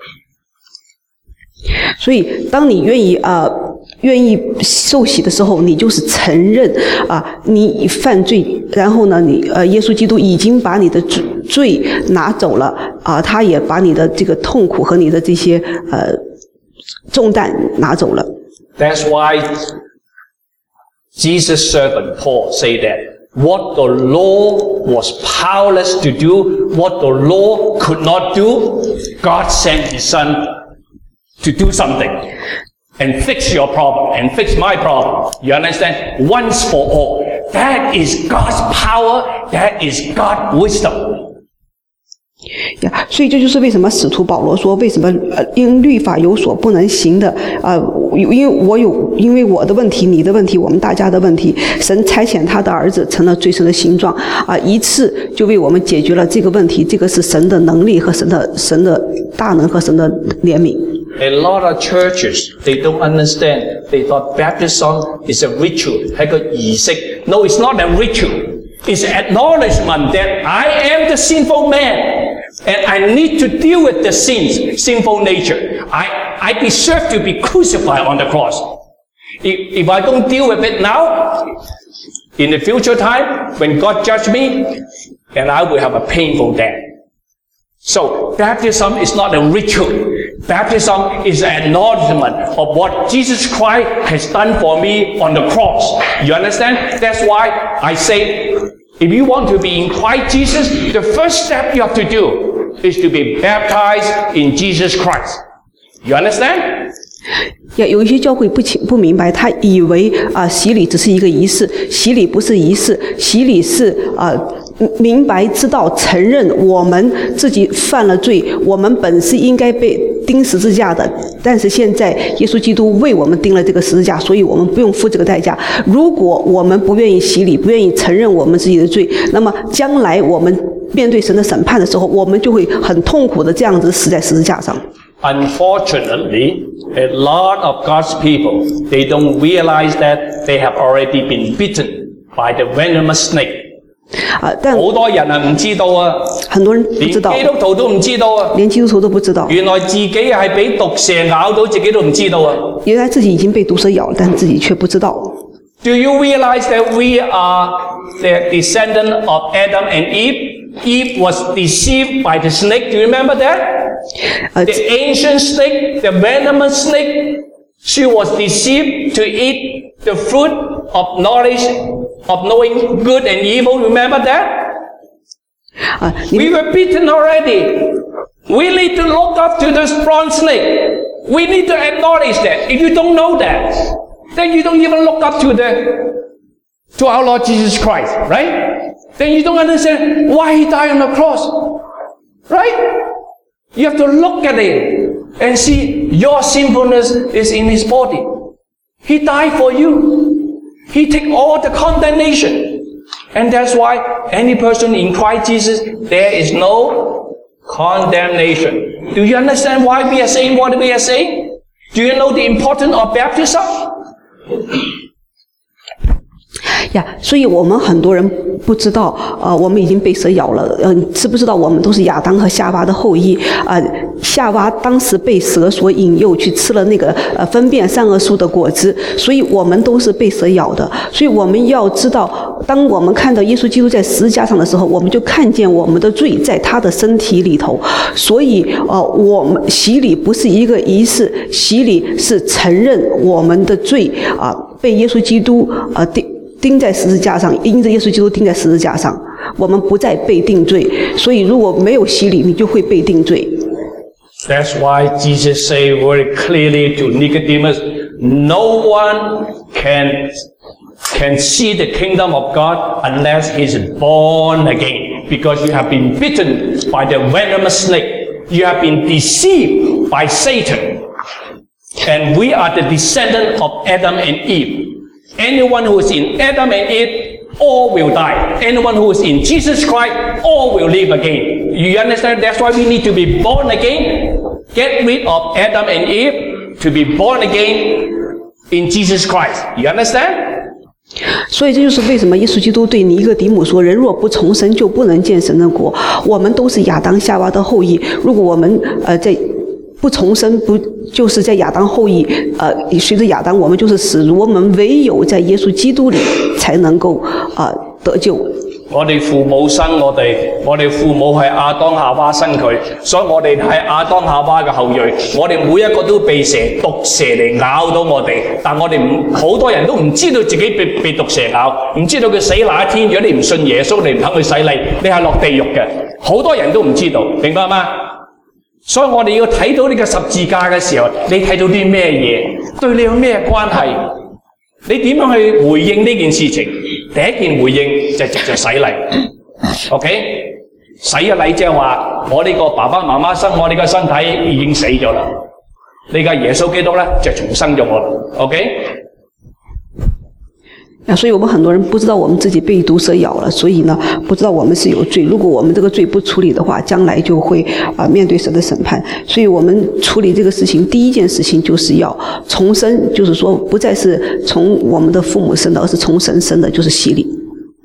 所以当你愿意啊、呃、愿意受洗的时候，你就是承认啊、呃、你犯罪，然后呢你呃耶稣基督已经把你的罪拿走了啊、呃、他也把你的这个痛苦和你的这些呃重担拿走了。 That's why Jesus' servant Paul said that what the law was powerless to do, what the law could not do, God sent His Son to do something and fix your problem and fix my problem. You understand? Once for all. That is God's power. That is God's wisdom. 呀，所以这就是为什么使徒保罗说，为什么呃因律法有所不能行的啊、呃，因为我有，因为我的问题、你的问题、我们大家的问题，神差遣他的儿子成了最深的形状啊、呃，一次就为我们解决了这个问题。这个是神的能力和神的神的大能和神的怜悯。 A lot of churches, they don't understand. They thought baptism is a ritual, 係個儀式。No, it's not a ritual. It's acknowledgement that I am the sinful man and I need to deal with the sins, sinful nature. I, I deserve to be crucified on the cross. If, if I don't deal with it now, in the future time, when God judge me, then I will have a painful death. So, baptism is not a ritual. Baptism is an acknowledgement of what Jesus Christ has done for me on the cross. You understand? That's why I say, if you want to be in Christ Jesus, the first step you have to do is to be baptized in Jesus Christ. You understand? 呀，有一些教会不清不明白，他以为啊、呃、洗礼只是一个仪式，洗礼不是仪式，洗礼是啊、呃、明白知道承认我们自己犯了罪，我们本是应该被钉十字架的，但是现在耶稣基督为我们钉了这个十字架，所以我们不用付这个代价。如果我们不愿意洗礼，不愿意承认我们自己的罪，那么将来我们面对神的审判的时候，我们就会很痛苦的这样子死在十字架上。 Unfortunately, a lot of God's people, they don't realize that they have already been bitten by the venomous snake. 啊，但好多人啊唔知道啊， 很多人不知道， 連基督徒都唔知道啊， 連基督徒都不知道， 原來自己係俾毒蛇咬到，自己都唔知道啊。 原來自己已經被毒蛇咬了，但自己卻不知道。 Do you realize that we are the descendant of Adam and Eve? Eve was deceived by the snake. Do you remember that? Uh, the ancient snake, the venomous snake, she was deceived to eat the fruit of knowledge, of knowing good and evil. Remember that? Uh, we were bitten already. We need to look up to the bronze snake. We need to acknowledge that. If you don't know that, then you don't even look up to the to our Lord Jesus Christ, right? Then you don't understand why He died on the cross, right? You have to look at it and see your sinfulness is in His body. He died for you. He took all the condemnation. And that's why any person in Christ Jesus, there is no condemnation. Do you understand why we are saying what we are saying? Do you know the importance of baptism? 呀，所以我们很多人不知道，呃，我们已经被蛇咬了，呃，知不知道我们都是亚当和夏娃的后裔？呃，夏娃当时被蛇所引诱去吃了那个呃分辨善恶树的果子，所以我们都是被蛇咬的。所以我们要知道，当我们看到耶稣基督在十字架上的时候，我们就看见我们的罪在他的身体里头。所以，呃，我们洗礼不是一个仪式，洗礼是承认我们的罪啊、呃，被耶稣基督啊定。呃钉在十字架上，因着耶稣基督钉在十字架上。 我们不再被定罪。所以如果没有洗礼，你就会被定罪。 That's why Jesus said very clearly to Nicodemus, no one can, can see the kingdom of God unless he's born again. Because you have been bitten by the venomous snake. You have been deceived by Satan. And we are the descendant of Adam and Eve. Anyone who is in Adam and Eve, all will die. Anyone who is in Jesus Christ, all will live again. You understand? That's why we need to be born again. Get rid of Adam and Eve to be born again in Jesus Christ. You understand? 所以这就是为什么耶稣基督对尼哥底母说，人若不重生就不能见神的国。我们都是亚当夏娃的后裔，如果我们呃在不重生，不就是在亚当后裔呃随着亚当我们就是死，我们唯有在耶稣基督里才能够啊、呃、得救。 我哋父母生我哋，我哋父母係亞當夏娃生佢，所以我哋係亞當夏娃嘅後裔。我哋每一個都被蛇毒蛇嚟咬到我哋，但我哋唔好多人都唔知道自己被被毒蛇咬，唔知道佢死那一天。如果你唔信耶穌，你唔肯去洗禮，你係落地獄嘅。好多人都唔知道，明白嗎？所以我哋要睇到呢個十字架嘅時候，你睇到啲咩嘢，對你有咩關係？你點樣去回應呢件事情？第一件回應就係藉著洗禮 ，OK？ 洗咗禮即係話，我呢個爸爸媽媽生我呢個身體已經死咗啦，呢個耶穌基督咧就重生咗我啦 ，OK？ 啊，所以我们很多人不知道我们自己被毒蛇咬了，所以呢，不知道我们是有罪。如果我们这个罪不处理的话，将来就会啊、呃、面对神的审判。所以我们处理这个事情，第一件事情就是要重生，就是说不再是从我们的父母生的，而是从神生的，就是洗礼。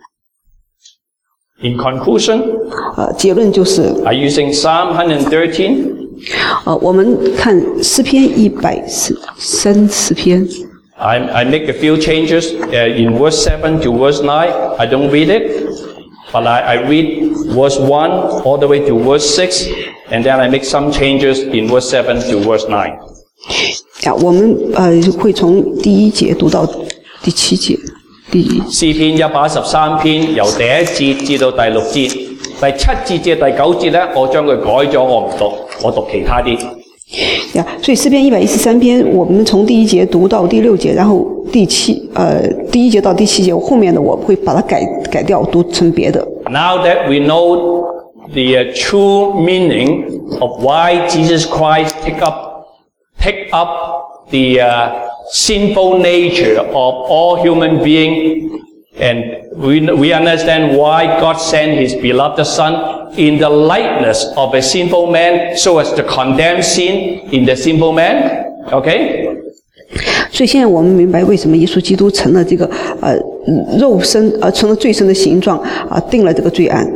In conclusion， 呃，结论就是。 Are you using Psalm one thirteen？ 呃，我们看诗篇一百三十篇。 I, I make a few changes uh, in verse seven to verse nine. I don't read it, but I, I read verse one all the way to verse six, and then I make some changes in verse seven to verse nine. 呀，我们呃会从第一節讀到第七節。第詩篇一百一十三篇由第一節至到第六節，第七節至第九節咧，我將佢改咗，我唔讀，我讀其他啲。 呀，所以詩篇一百一十三篇，我們從第一節讀到第六節，然後第七呃第一節到第七節，後面的我會把它改改掉，讀成別的。 Now that we know the uh, true meaning of why Jesus Christ take up take up the uh, sinful nature of all human beings, and we we understand why God sent His beloved Son in the likeness of a sinful man, so as to condemn sin in the sinful man. Okay? 所以现在我们明白为什么耶稣基督成了这个呃肉身呃成了罪身的形状啊、呃，定了这个罪案。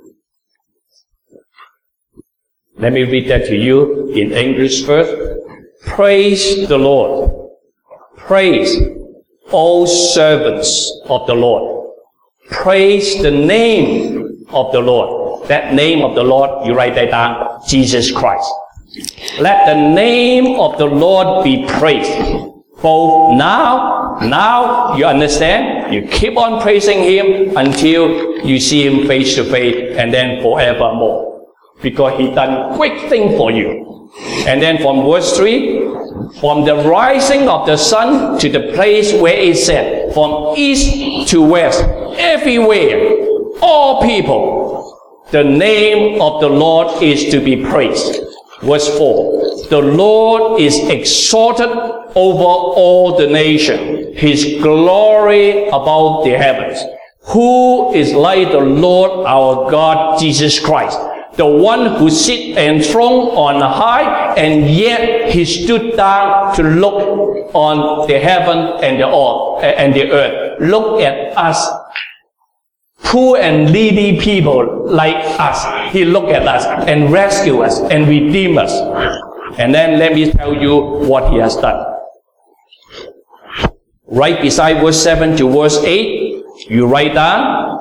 Let me read that to you in English first. Praise the Lord. Praise all servants of the Lord. Praise the name of the Lord. That name of the Lord, you write that down, Jesus Christ. Let the name of the Lord be praised. Both now, now you understand, you keep on praising Him until you see Him face to face, and then forevermore. Because He done great thing for you. And then from verse three, from the rising of the sun to the place where it set, from east to west, everywhere, all people, the name of the Lord is to be praised. Verse four, the Lord is exalted over all the nation, His glory above the heavens. Who is like the Lord our God, Jesus Christ? The one who sits enthroned on high, and yet He stood down to look on the heaven and the earth. And the earth. Look at us, poor and needy people like us. He looked at us and rescued us and redeemed us. And then let me tell you what He has done. Right beside verse seven to verse eight, you write down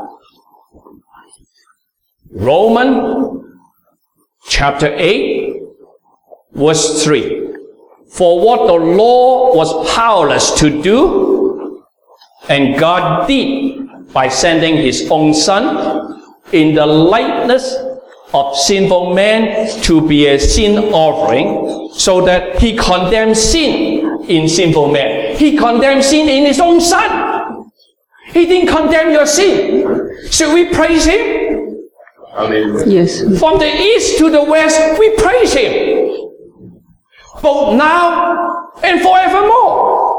Romans chapter eight, verse three. For what the law was powerless to do, and God did by sending His own Son in the likeness of sinful man to be a sin offering, so that he condemns sin in sinful man. He condemns sin in his own son. He didn't condemn your sin. Should we praise him? Amen. Yes. From the east to the west, we praise him. Both now and forevermore.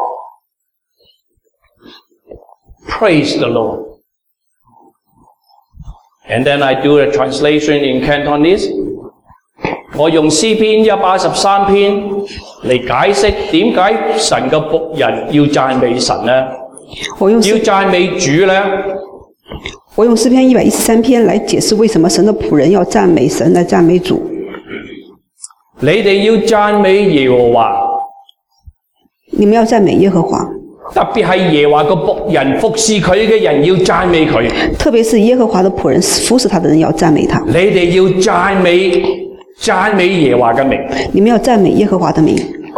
Praise the Lord. And then I do a translation in Cantonese. 我用詩篇一百一十三篇嚟解釋點解神嘅僕人要讚美神呢？ 我用要讚美主呢？ 我用詩篇一百一十三篇來解釋為什麼神的僕人要讚美神，來讚美主。 你哋要讚美耶和華， 你們要讚美耶和華。 特別係耶和華嘅僕人服侍佢嘅人要讚美佢。 特別是耶和華的僕人服侍他的人要讚美他。 你哋要讚美讚美耶和華嘅名。 你們要讚美耶和華的名。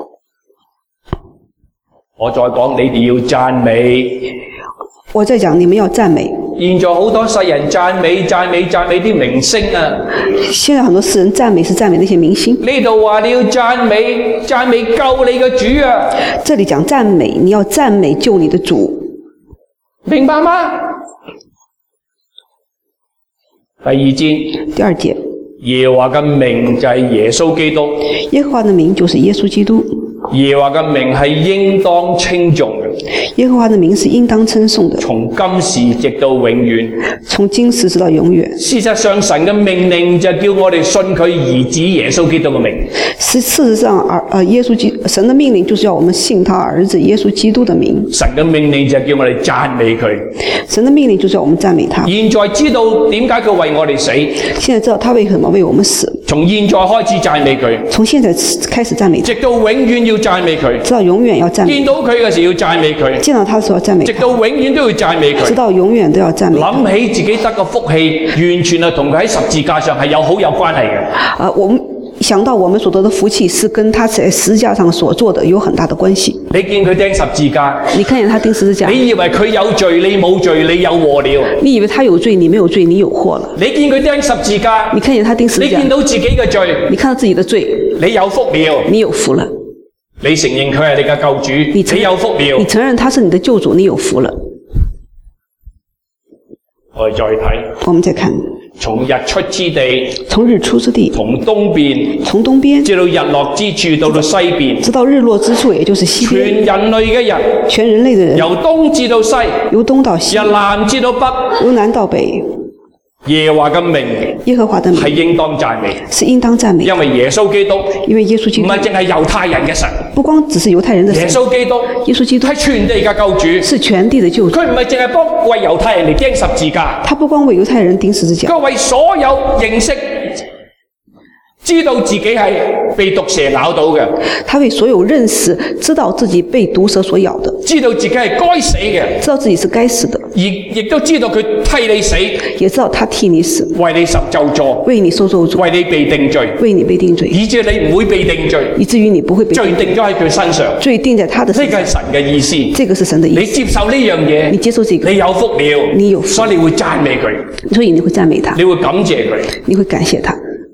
我再講，你哋要讚美。 我再講，你們要讚美。 現在好多世人讚美讚美讚美啲明星啊！ 現在很多世人讚美是讚美那些明星。 呢度話你要讚美讚美救你嘅主啊！ 這裡講讚美，你要讚美救你的主， 明白嗎？第二節。 第二節， 耶和華嘅名就係耶穌基督。 耶和華的名就是耶穌基督。 耶和華嘅名係應當稱頌嘅。 耶和華的名是應當稱頌的， 從今時直到永遠。 從今時直到永遠。 事實上，神嘅命令就叫我哋信佢兒子耶穌基督嘅名。 事事實上，而呃耶穌基神的命令就是要我們信他兒子耶穌基督的名。 神嘅命令就叫我哋讚美佢。 神的命令就是要我們讚美他。 現在知道點解佢為我哋死。 現在知道他為什麼為我們死。 從現在開始讚美佢。 從現在開始讚美他。 直到永遠要讚美佢。 直到永遠要讚美他。 見到佢嘅時要讚美佢。 見到他的時候要讚美他。 直到永遠都要讚美佢。 直到永遠都要讚美他。 諗起自己得個福氣，完全係同佢喺十字架上係有好有關係嘅。 啊，我們想到我們所得的福氣是跟他在十字架上所做的有很大的關係。 你見佢釘十字架， 你看見他釘十字架， 你以為佢有罪，你冇罪，你有禍了。 你以為他有罪，你沒有罪，你有禍了。 你見佢釘十字架， 你看見他釘十字架， 你見到自己嘅罪， 你看到自己的罪， 你有福了， 你有福了。 你承認佢係你嘅救主，你, 你有福了。 你承認他是你的救主，你有福了。 我哋再睇， 我們再看， 從日出之地， 從日出之地， 從東邊， 從東邊， 直到日落之處，到到西邊， 直到日落之處，也就是西邊， 全人類嘅人， 全人類的人， 由東至到西， 由東到西， 由南至到北， 由南到北。 耶和華嘅名， 耶和華的名係應當讚美， 是應當讚美， 因為耶穌基督， 因為耶穌基督唔係淨係猶太人嘅神， 不光只是猶太人的神， 耶穌基督， 耶穌基督係全地嘅救主， 是全地的救主。 佢唔係淨係幫為猶太人嚟釘十字架， 他不光為猶太人釘十字架， 佢為所有認識。知道自己係被毒蛇咬到嘅， 他為所有認識知道自己被毒蛇所咬的， 知道自己係該死嘅， 知道自己是該死的， 而亦都知道佢替你死， 也知道他替你死， 為你受咒詛， 為你受咒詛， 為你被定罪， 為你被定罪， 以致你唔會被定罪， 以至於你不會被罪定咗喺佢身上， 罪定在他的身上， 呢個係神嘅意思， 這個是神的意思。 你接受呢樣嘢， 你接受這個， 你有福了， 你有福， 所以你會讚美佢， 所以你會讚美他， 你會感謝佢， 你會感謝他。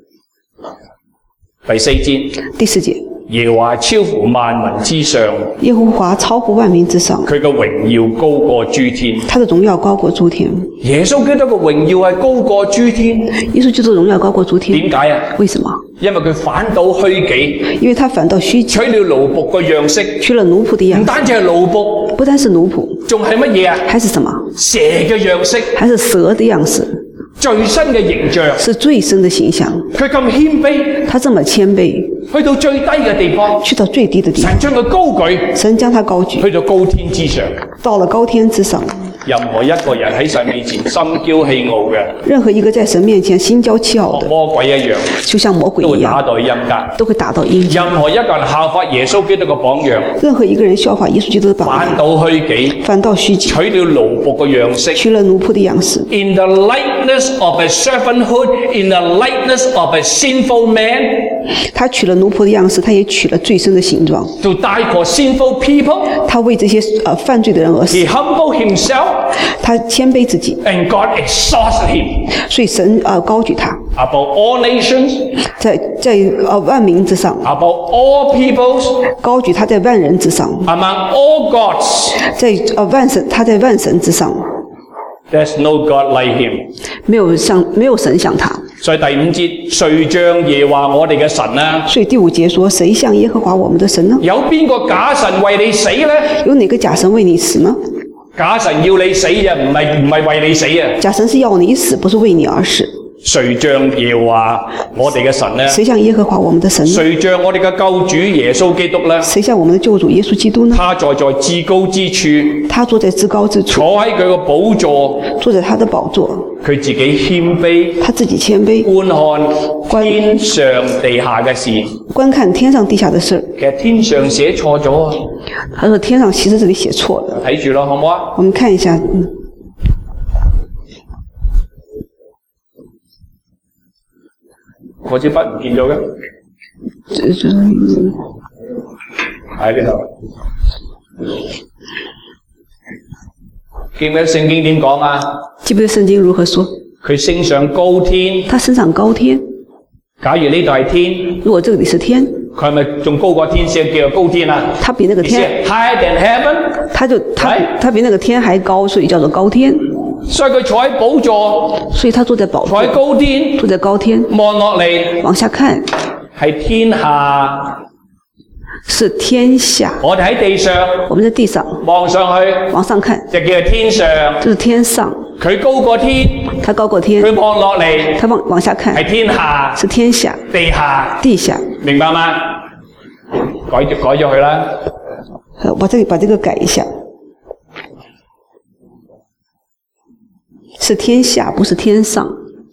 第四節， 第四節， 耶和華超乎萬民之上， 耶和華超乎萬民之上， 佢嘅榮耀高過諸天， 他的榮耀高過諸天。 耶穌基督嘅榮耀係高過諸天， 耶穌基督榮耀高過諸天。 點解啊？ 為什麼？ 因為佢反倒虛己， 因為他反倒虛己， 取了奴僕嘅樣式， 取了奴僕的樣式， 唔單止係奴僕， 不單是奴僕， 仲係乜嘢啊？ 還是什麼？ 蛇嘅樣式， 還是蛇的樣式， 最新嘅形象， 是最深的形象。 佢咁謙卑， 他這麼謙卑， 去到最低嘅地方， 去到最低的地方， 神將佢高舉， 神將他高舉， 去到高天之上， 到了高天之上。 任何一個人喺神面前心驕氣傲嘅， 任何一個在神面前心驕氣傲的， 魔鬼一樣， 就像魔鬼一樣， 都會打到陰間， 都會打到陰間。 任何一個人效法耶穌基督嘅榜樣， 任何一個人效法耶穌基督的榜樣， 反倒虛己， 反倒虛己， 取了奴僕嘅樣式， 取了奴僕的樣式。 In the likeness of a servanthood, in the likeness of a sinful man， 他取了奴僕的樣式，他也取了罪身的形狀。 To die for sinful people， 他為這些呃犯罪的人而死。 He humbled himself， 他谦卑自己， And God exalted him 所以神呃高举他， above all nations, 在在呃万民之上， above all peoples, 高举他在万人之上， among all gods. 在呃万神他在万神之上， There's no God like him. 没有像没有神像他。 所以第五節，誰像耶和華我哋嘅神啊？ 所以第五節說，誰像耶和華我們的神呢？ 有邊個假神為你死呢？ 有哪個假神為你死呢？ 假神要你死啊，唔係唔係為你死啊！ 假神是要你死，不是為你而死。 誰像耶和華我哋嘅神呢？ 誰像耶和華我們的神呢？ 誰像我哋嘅救主耶穌基督呢？ 誰像我們的救主耶穌基督呢？ 他坐在至高之處， 他坐在至高之處， 坐喺佢個寶座， 坐在他的寶座， 佢自己謙卑， 他自己謙卑， 觀看天上地下嘅事。 觀看天上地下的事。 其實天上寫錯咗啊！ 他說天上其實這裡寫錯了。 睇住咯，好唔好啊？ 我們看一下，嗯。 嗰支筆唔見咗嘅， 這這喺呢度。記唔記得聖經點講啊？ 記不記得聖經如何說？ 佢升上高天。 他升上高天。 假如呢度係天， 如果這裡是天， 佢係咪仲高過天先叫做高天啊？ 他比那個天 higher than heaven， 他就他 Right？ 他比那個天還高，所以叫做高天。 所以佢坐喺寶座， 所以他坐在寶座， 坐喺高天， 坐在高天， 望落嚟往下看， 係天下。 是天下。 我哋喺地上， 我們在地上望上去， 往上看， 就叫做天上。 這是天上， 佢高過天， 他高過天， 佢望落嚟， 他往往下看， 係天下， 是天下， 地下， 地下。 明白嗎？改咗改咗佢啦。 呃我這裡把這個改一下，是天下，不是天上。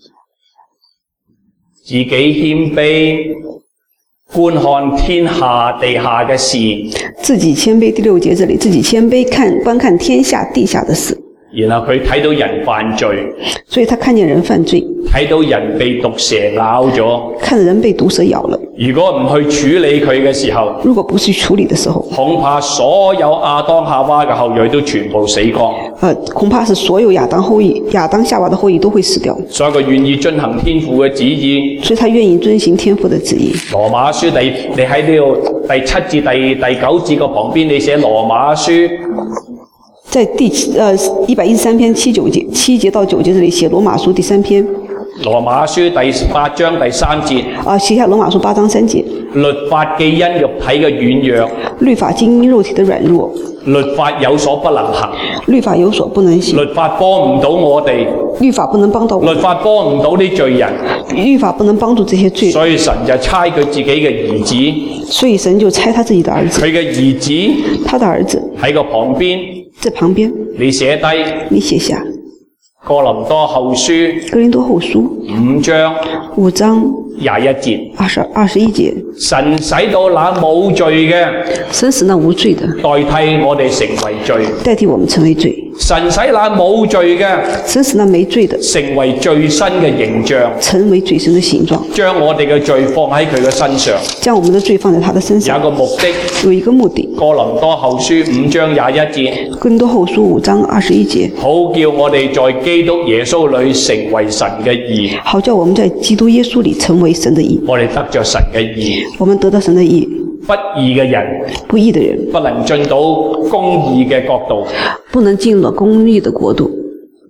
自己謙卑，觀看天下地下嘅事， 自己謙卑，第六節這裡，自己謙卑看觀看天下地下的事。 然後佢睇到人犯罪， 所以他看見人犯罪， 睇到人被毒蛇咬咗。 看人被毒蛇咬了。 如果唔去處理佢嘅時候， 如果不去處理的時候， 恐怕所有亞當夏娃嘅後裔都全部死光。 呃，恐怕是所有亞當後裔、亞當夏娃的後裔都會死掉。 所以佢願意遵行天父嘅旨意。 所以他願意遵行天父的旨意。 羅馬書第你喺呢度第七至第第九節個旁邊，你寫羅馬書。 在第七呃一百一十三篇七九節七節到九節這裡寫羅馬書第三篇。 羅馬書第八章第三節。 啊，寫下羅馬書八章三節。 律法既因肉體嘅軟弱， 律法既因肉體的軟弱， 律法有所不能行， 律法有所不能行， 律法幫唔到我哋， 律法不能幫到我， 律法幫唔到啲罪人， 律法不能幫助這些罪人， 所以神就差佢自己嘅兒子， 所以神就差他自己的兒子， 佢嘅兒子， 他的兒子喺個旁邊， 在旁邊， 你寫低， 你寫下哥林多後書， 哥林多後書五章五章廿一節， 二十二十一節， 神使到那冇罪嘅， 神使那無罪的代替我哋成為罪， 代替我們成為罪， 神使那冇罪嘅， 神使那沒罪的成為最新嘅形象， 成為最深的形狀， 將我哋嘅罪放喺佢嘅身上， 將我們的罪放在他的身有上， 一個目的， 有一個目的。 哥林多後書五章廿一節， 哥林多後書五章二十一節， 好叫我哋在基督耶穌裏成為神嘅義， 好叫我們在基督耶穌裏成為神的義， 我哋得着神嘅義， 我們得到神的義， 不義嘅人不義的人不能進到公義嘅國度。 不能進入公義的國度。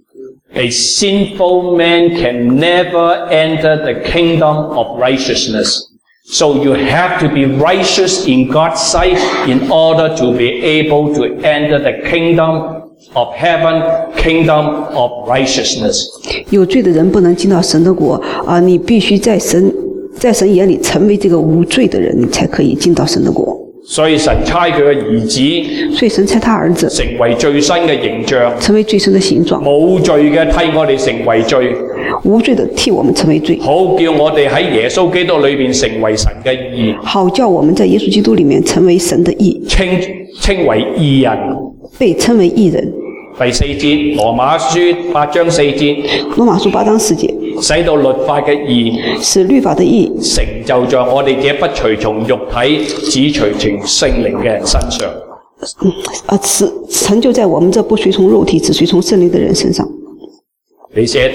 A sinful man can never enter the kingdom of righteousness. So you have to be righteous in God's sight in order to be able to enter the kingdom of heaven, kingdom of righteousness. 有罪的人不能進到神的國啊！你必須在神在神眼裏成為這個無罪的人，你才可以進到神的國。 所以神差佢嘅兒子， 所以神差他兒子成為最新嘅形象， 成為最深的形狀， 冇罪嘅替我哋成為罪， 無罪的替我們成為罪， 好叫我哋喺耶穌基督裏邊成為神嘅義， 好叫我們在耶穌基督裏面成為神的義， 稱稱為義人。 被稱為義人。 第四節，羅馬書八章四節， 羅馬書八章四節， 使到律法嘅義， 使律法的義成就在我哋這不隨從肉體，只隨從聖靈嘅人身上。 嗯啊，此成就在我们这不随从肉体，只随从圣灵的人身上。 你寫低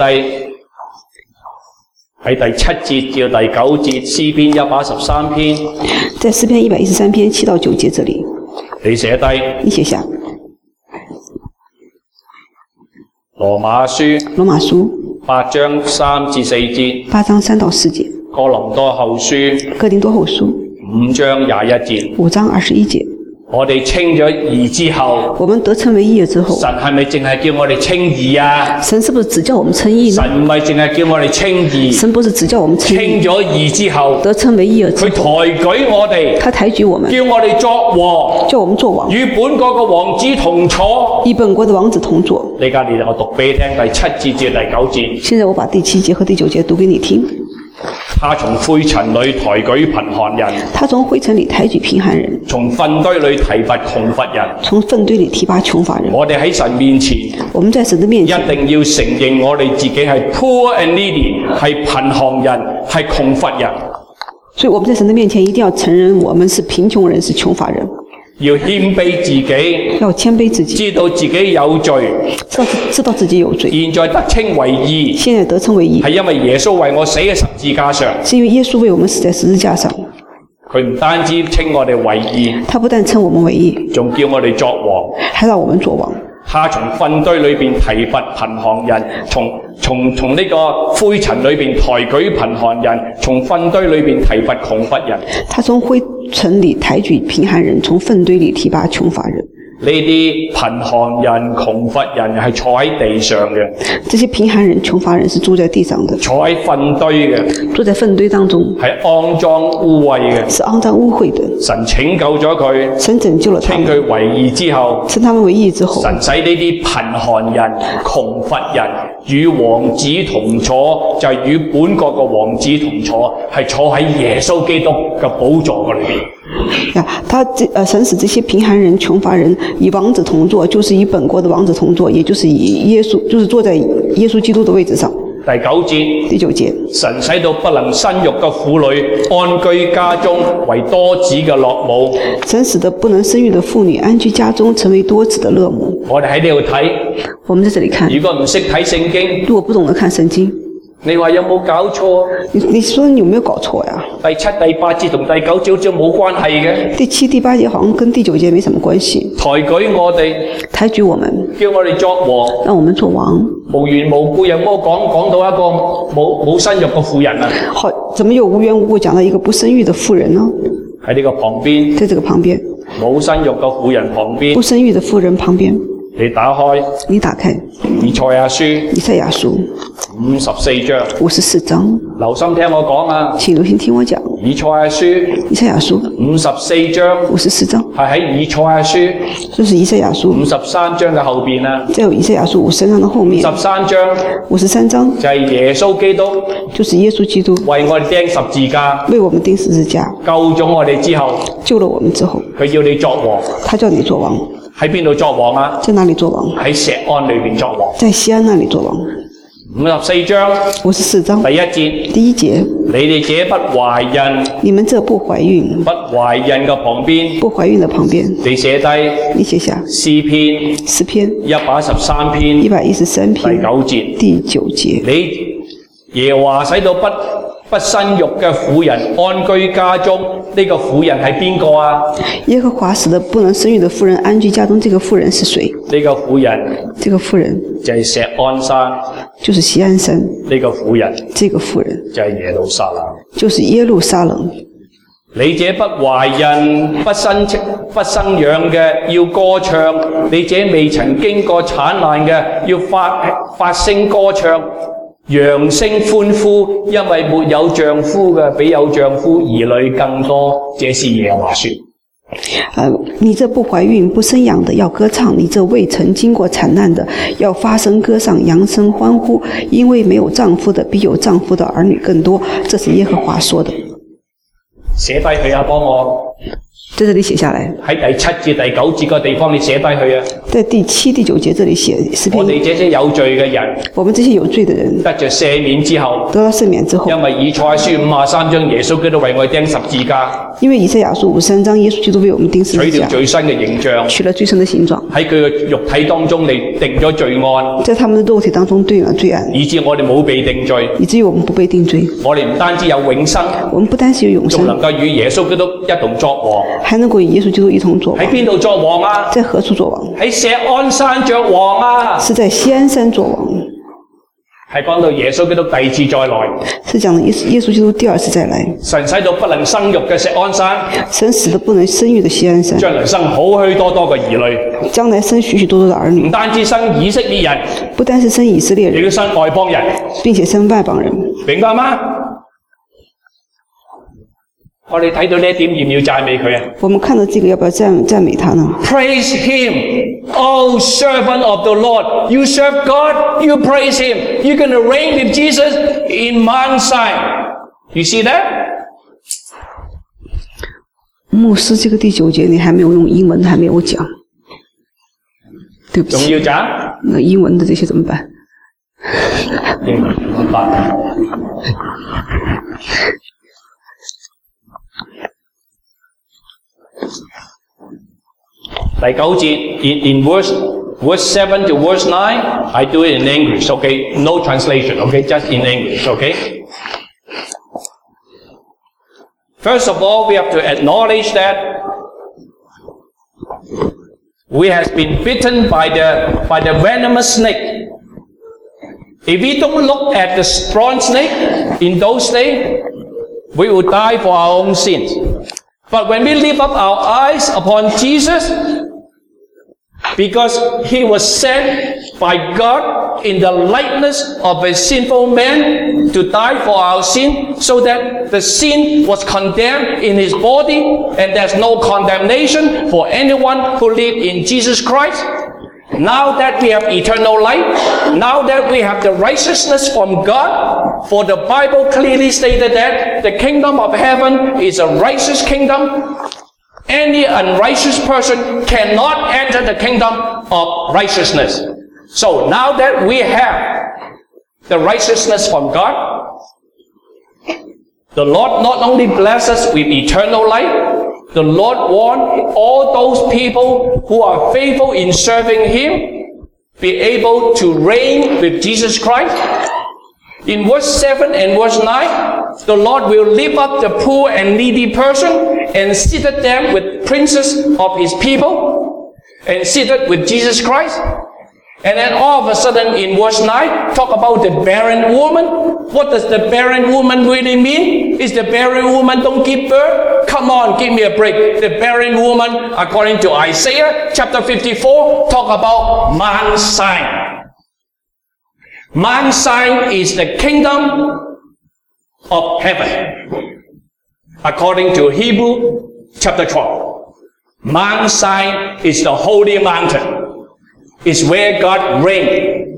喺第七節至到第九節，詩篇一百一十三篇， 在詩篇一百一十三篇七到九節這裡， 你寫低你寫下羅馬書羅馬書八章三至四節， 八章三到四節， 哥林多後書哥林多後書五章廿一節。 五章二十一節。 我哋稱咗義之後， 我們得稱為義了之後， 神係咪淨係叫我哋稱義啊？ 神是不是只叫我們稱義呢？ 神唔係淨係叫我哋稱義， 神不是只叫我們稱稱義， 咗義之後， 得稱為義了之佢後， 抬舉我哋， 他抬舉我們， 叫我哋作王， 叫我們做王， 與本國嘅王子同坐。 與本國的王子同坐。 呢家你我讀俾你聽第七節至第九節。 現在我把第七節和第九節讀給你聽。 他從灰塵裏抬舉貧寒人， 他從灰塵裡抬舉貧寒人， 從糞堆裏提拔窮乏人。 從糞堆裡提拔窮乏人。 我哋喺神面前， 我們在神的面一前， 定要承認我哋自己係 poor and needy，係貧寒人，係窮乏人。 所以我們在神的面前一定要承認我們是貧窮人，是窮乏人。 要謙卑自己， 要謙卑自己， 知道自己有罪， 知道知道自己有罪， 現在得稱為義， 現在得稱為義， 係因為耶穌為我死喺十字架上。 是因為耶穌為我們死在十字架上。 佢唔單止稱我哋為義， 他不但稱我們為義， 仲叫我哋作王， 還讓我們作王。 他從糞堆裏邊提拔貧寒人，從從從呢個灰塵裏邊抬舉貧寒人，從糞堆裏邊提拔窮乏人。 他從灰塵裡抬舉貧寒人，從糞堆裡提拔窮乏人。 呢啲貧寒人、窮乏人係坐喺地上嘅， 這些貧寒人、窮乏人是住在地上的， 坐喺糞堆嘅， 住在糞堆當中， 係骯髒污穢嘅。 是骯髒污穢的。 神拯救咗佢， 神拯救了他們， 稱佢為義之後， 稱他們為義之後， 神使呢啲貧寒人、窮乏人與王子同坐，就係、是、與本國嘅王子同坐，係坐喺耶穌基督嘅寶座嗰裏邊。 呀，他這呃神使這些貧寒人、窮乏人與王子同坐，就是與本國的王子同坐，也就是以耶穌，就是坐在耶穌基督的位置上。 第九節， 第九節， 神使到不能生育嘅婦女安居家中，為多子嘅樂母。 神使得不能生育的婦女安居家中，成為多子的樂母。 我哋喺呢度睇， 我們在這裡看， 如果唔識睇聖經， 如果不懂得看聖經， 你話有冇搞錯？ 你你說你有沒有搞錯呀？ 第七、第八節同第九節好似冇關係嘅。 第七、第八節好像跟第九節沒什麼關係。 抬舉我哋， 抬舉我們， 叫我哋作王， 讓我們做王。 無緣無故有冇講講到一個冇冇生育嘅婦人啊？ 好，怎麼又無緣無故講到一個不生育的婦人呢？ 喺呢個旁邊， 在這個旁邊， 冇生育嘅婦人旁邊不，生育的婦人旁邊， 你打開你打開以賽亞書以賽亞書五十四章， 五十四章， 留心聽我講啊！ 請留心聽我講。 以賽亞書以賽亞書五十四章五十四章， 係喺以賽亞書就是以賽亞書五十三章嘅後邊啊！ 再有以賽亞書五十三章的後面， 十三章五十三章就係耶穌基督就是耶穌基督為我哋釘十字架， 為我們釘十字架， 救咗我哋之後， 救了我們之後， 佢要你作王。 他叫你做王， 喺邊度作王啊？ 在哪裡做王？ 喺錫安裏邊作王。 在西安那裡做王。 五十四章五十四章第一節， 第一節， 你哋這不懷孕， 你們這不懷孕， 不懷孕嘅旁邊， 不懷孕的旁邊， 你寫低你寫下詩篇詩篇一百一十三篇一百一十三第篇九節， 第九節。 你耶和華使到不不生育嘅婦人安居家中，呢、這個婦人係邊個啊？ 耶和華使得不能生育的婦人安居家中，這個婦人是誰？ 呢個婦人這個婦人就係錫安山， 就是西安山。 呢個婦人這個婦人就係耶路撒冷。 就是耶路撒冷。 你這不懷孕、不生不生養嘅要歌唱，你這未曾經過產難嘅要發發聲歌唱，揚聲歡呼，因為沒有丈夫嘅比有丈夫兒女更多。這是耶和華說。 呃，你這不懷孕不生養的要歌唱，你這未曾經過產難的要發聲歌唱，揚聲歡呼，因為沒有丈夫的比有丈夫的兒女更多。這是耶和華說的。 寫低佢啊，幫我在这里写下來， 喺第七至第九節個地方你寫低佢啊！ 在第七、第九節這裡寫詩我篇。 哋這些有罪嘅人， 我們這些有罪的人得着赦免之後， 得到赦免之後， 因為以賽亞書五十三章耶穌基督為我哋釘十字架， 因為以賽亞書五十三章耶穌基督為我們釘十字架， 取了最新嘅形象， 取了最深的形狀， 喺佢嘅肉體當中嚟定咗罪案， 在他們的肉體當中對了罪案， 以致我哋冇被定罪。 以至於我們不被定罪。 我哋唔單止有永生， 我們不單是有永生， 仲能夠與耶穌基督一同作王。 還能夠與耶穌基督一同作王。 喺邊度作王啊？ 在何處作王？ 喺錫安山作王啊！ 是在錫安山作王。 係講到耶穌基督第二次再來， 是講耶穌耶穌基督第二次再來。 神使到不能生育嘅錫安山， 神使得不能生育的錫安山， 將來生好許多多嘅兒女， 將來生許許多多的兒女， 唔單止生以色列人， 不單是生以色列人， 亦都生外邦人， 並且生外邦人。 明白嗎？我哋睇到呢一點，要唔要讚美佢啊？ 我們看到這個，要不要讚讚美他呢？ Praise him, O servant of the Lord. You serve God, you praise him. You're going to reign with Jesus in Mount Sinai. You see that? 牧師，這個第九節你還沒有用英文，還沒有講，對不起。 仲要講？ 那英文的這些怎麼辦？ 英文怎麼辦？第九節 in in verse verse seven to verse nine, I do it in English, okay? No translation, okay? Just in English, okay? First of all, we have to acknowledge that we have been bitten by the by the venomous snake. If we don't look at the strong snake in those days, we will die for our own sins. But when we lift up our eyes upon Jesus, because he was sent by God in the likeness of a sinful man to die for our sin, so that the sin was condemned in his body, and there's no condemnation for anyone who lives in Jesus Christ. Now that we have eternal life, now that we have the righteousness from God, for the Bible clearly stated that the kingdom of heaven is a righteous kingdom. Any unrighteous person cannot enter the kingdom of righteousness. So now that we have the righteousness from God, the Lord not only blesses us with eternal life, the Lord wants all those people who are faithful in serving him be able to reign with Jesus Christ. In verse seven and verse nine, the Lord will lift up the poor and needy person and seated them with princes of his people and seated with Jesus Christ. And then all of a sudden in verse nine, talk about the barren woman. What does the barren woman really mean? Is the barren woman don't give birth? Come on, give me a break. The barren woman, according to Isaiah chapter fifty-four, talk about Mount Sinai. Mount Sinai is the kingdom of heaven, according to Hebrew chapter twelve. Mount Sinai is the holy mountain. It's where God reigns.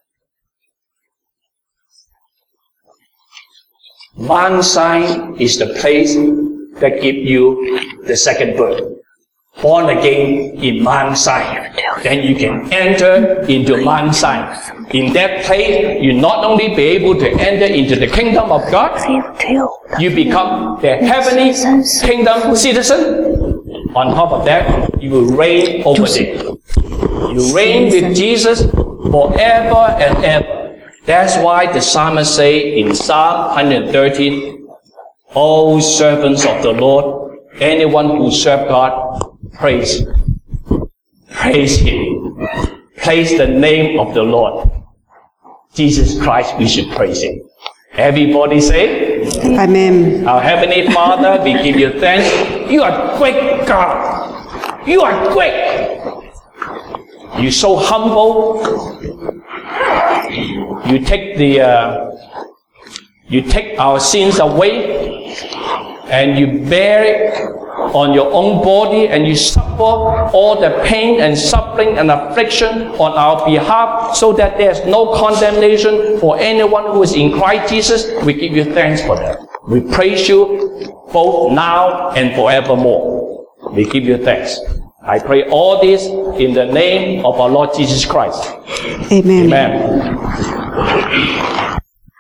Mount Sinai is the place that gives you the second birth. Born again in Mount Sinai. Then you can enter into Mount Sinai. In that place, you not only be able to enter into the kingdom of God, you become the heavenly kingdom citizen. On top of that, you will reign over them. You reign with Jesus forever and ever. That's why the psalmist say in Psalm one thirteen, O servants of the Lord, anyone who serve God, praise, praise him. Praise the name of the Lord. Jesus Christ, we should praise him. Everybody say, Amen. Our Heavenly Father, we give you thanks. You are great God. You are great. You're so humble. You take the, uh, you take our sins away, and you bear it on your own body, and you suffer all the pain and suffering and affliction on our behalf, so that there's no condemnation for anyone who is in Christ Jesus. We give you thanks for that. We praise you both now and forevermore. we give you thanks. I pray all this in the name of our Lord Jesus Christ. Amen. Amen.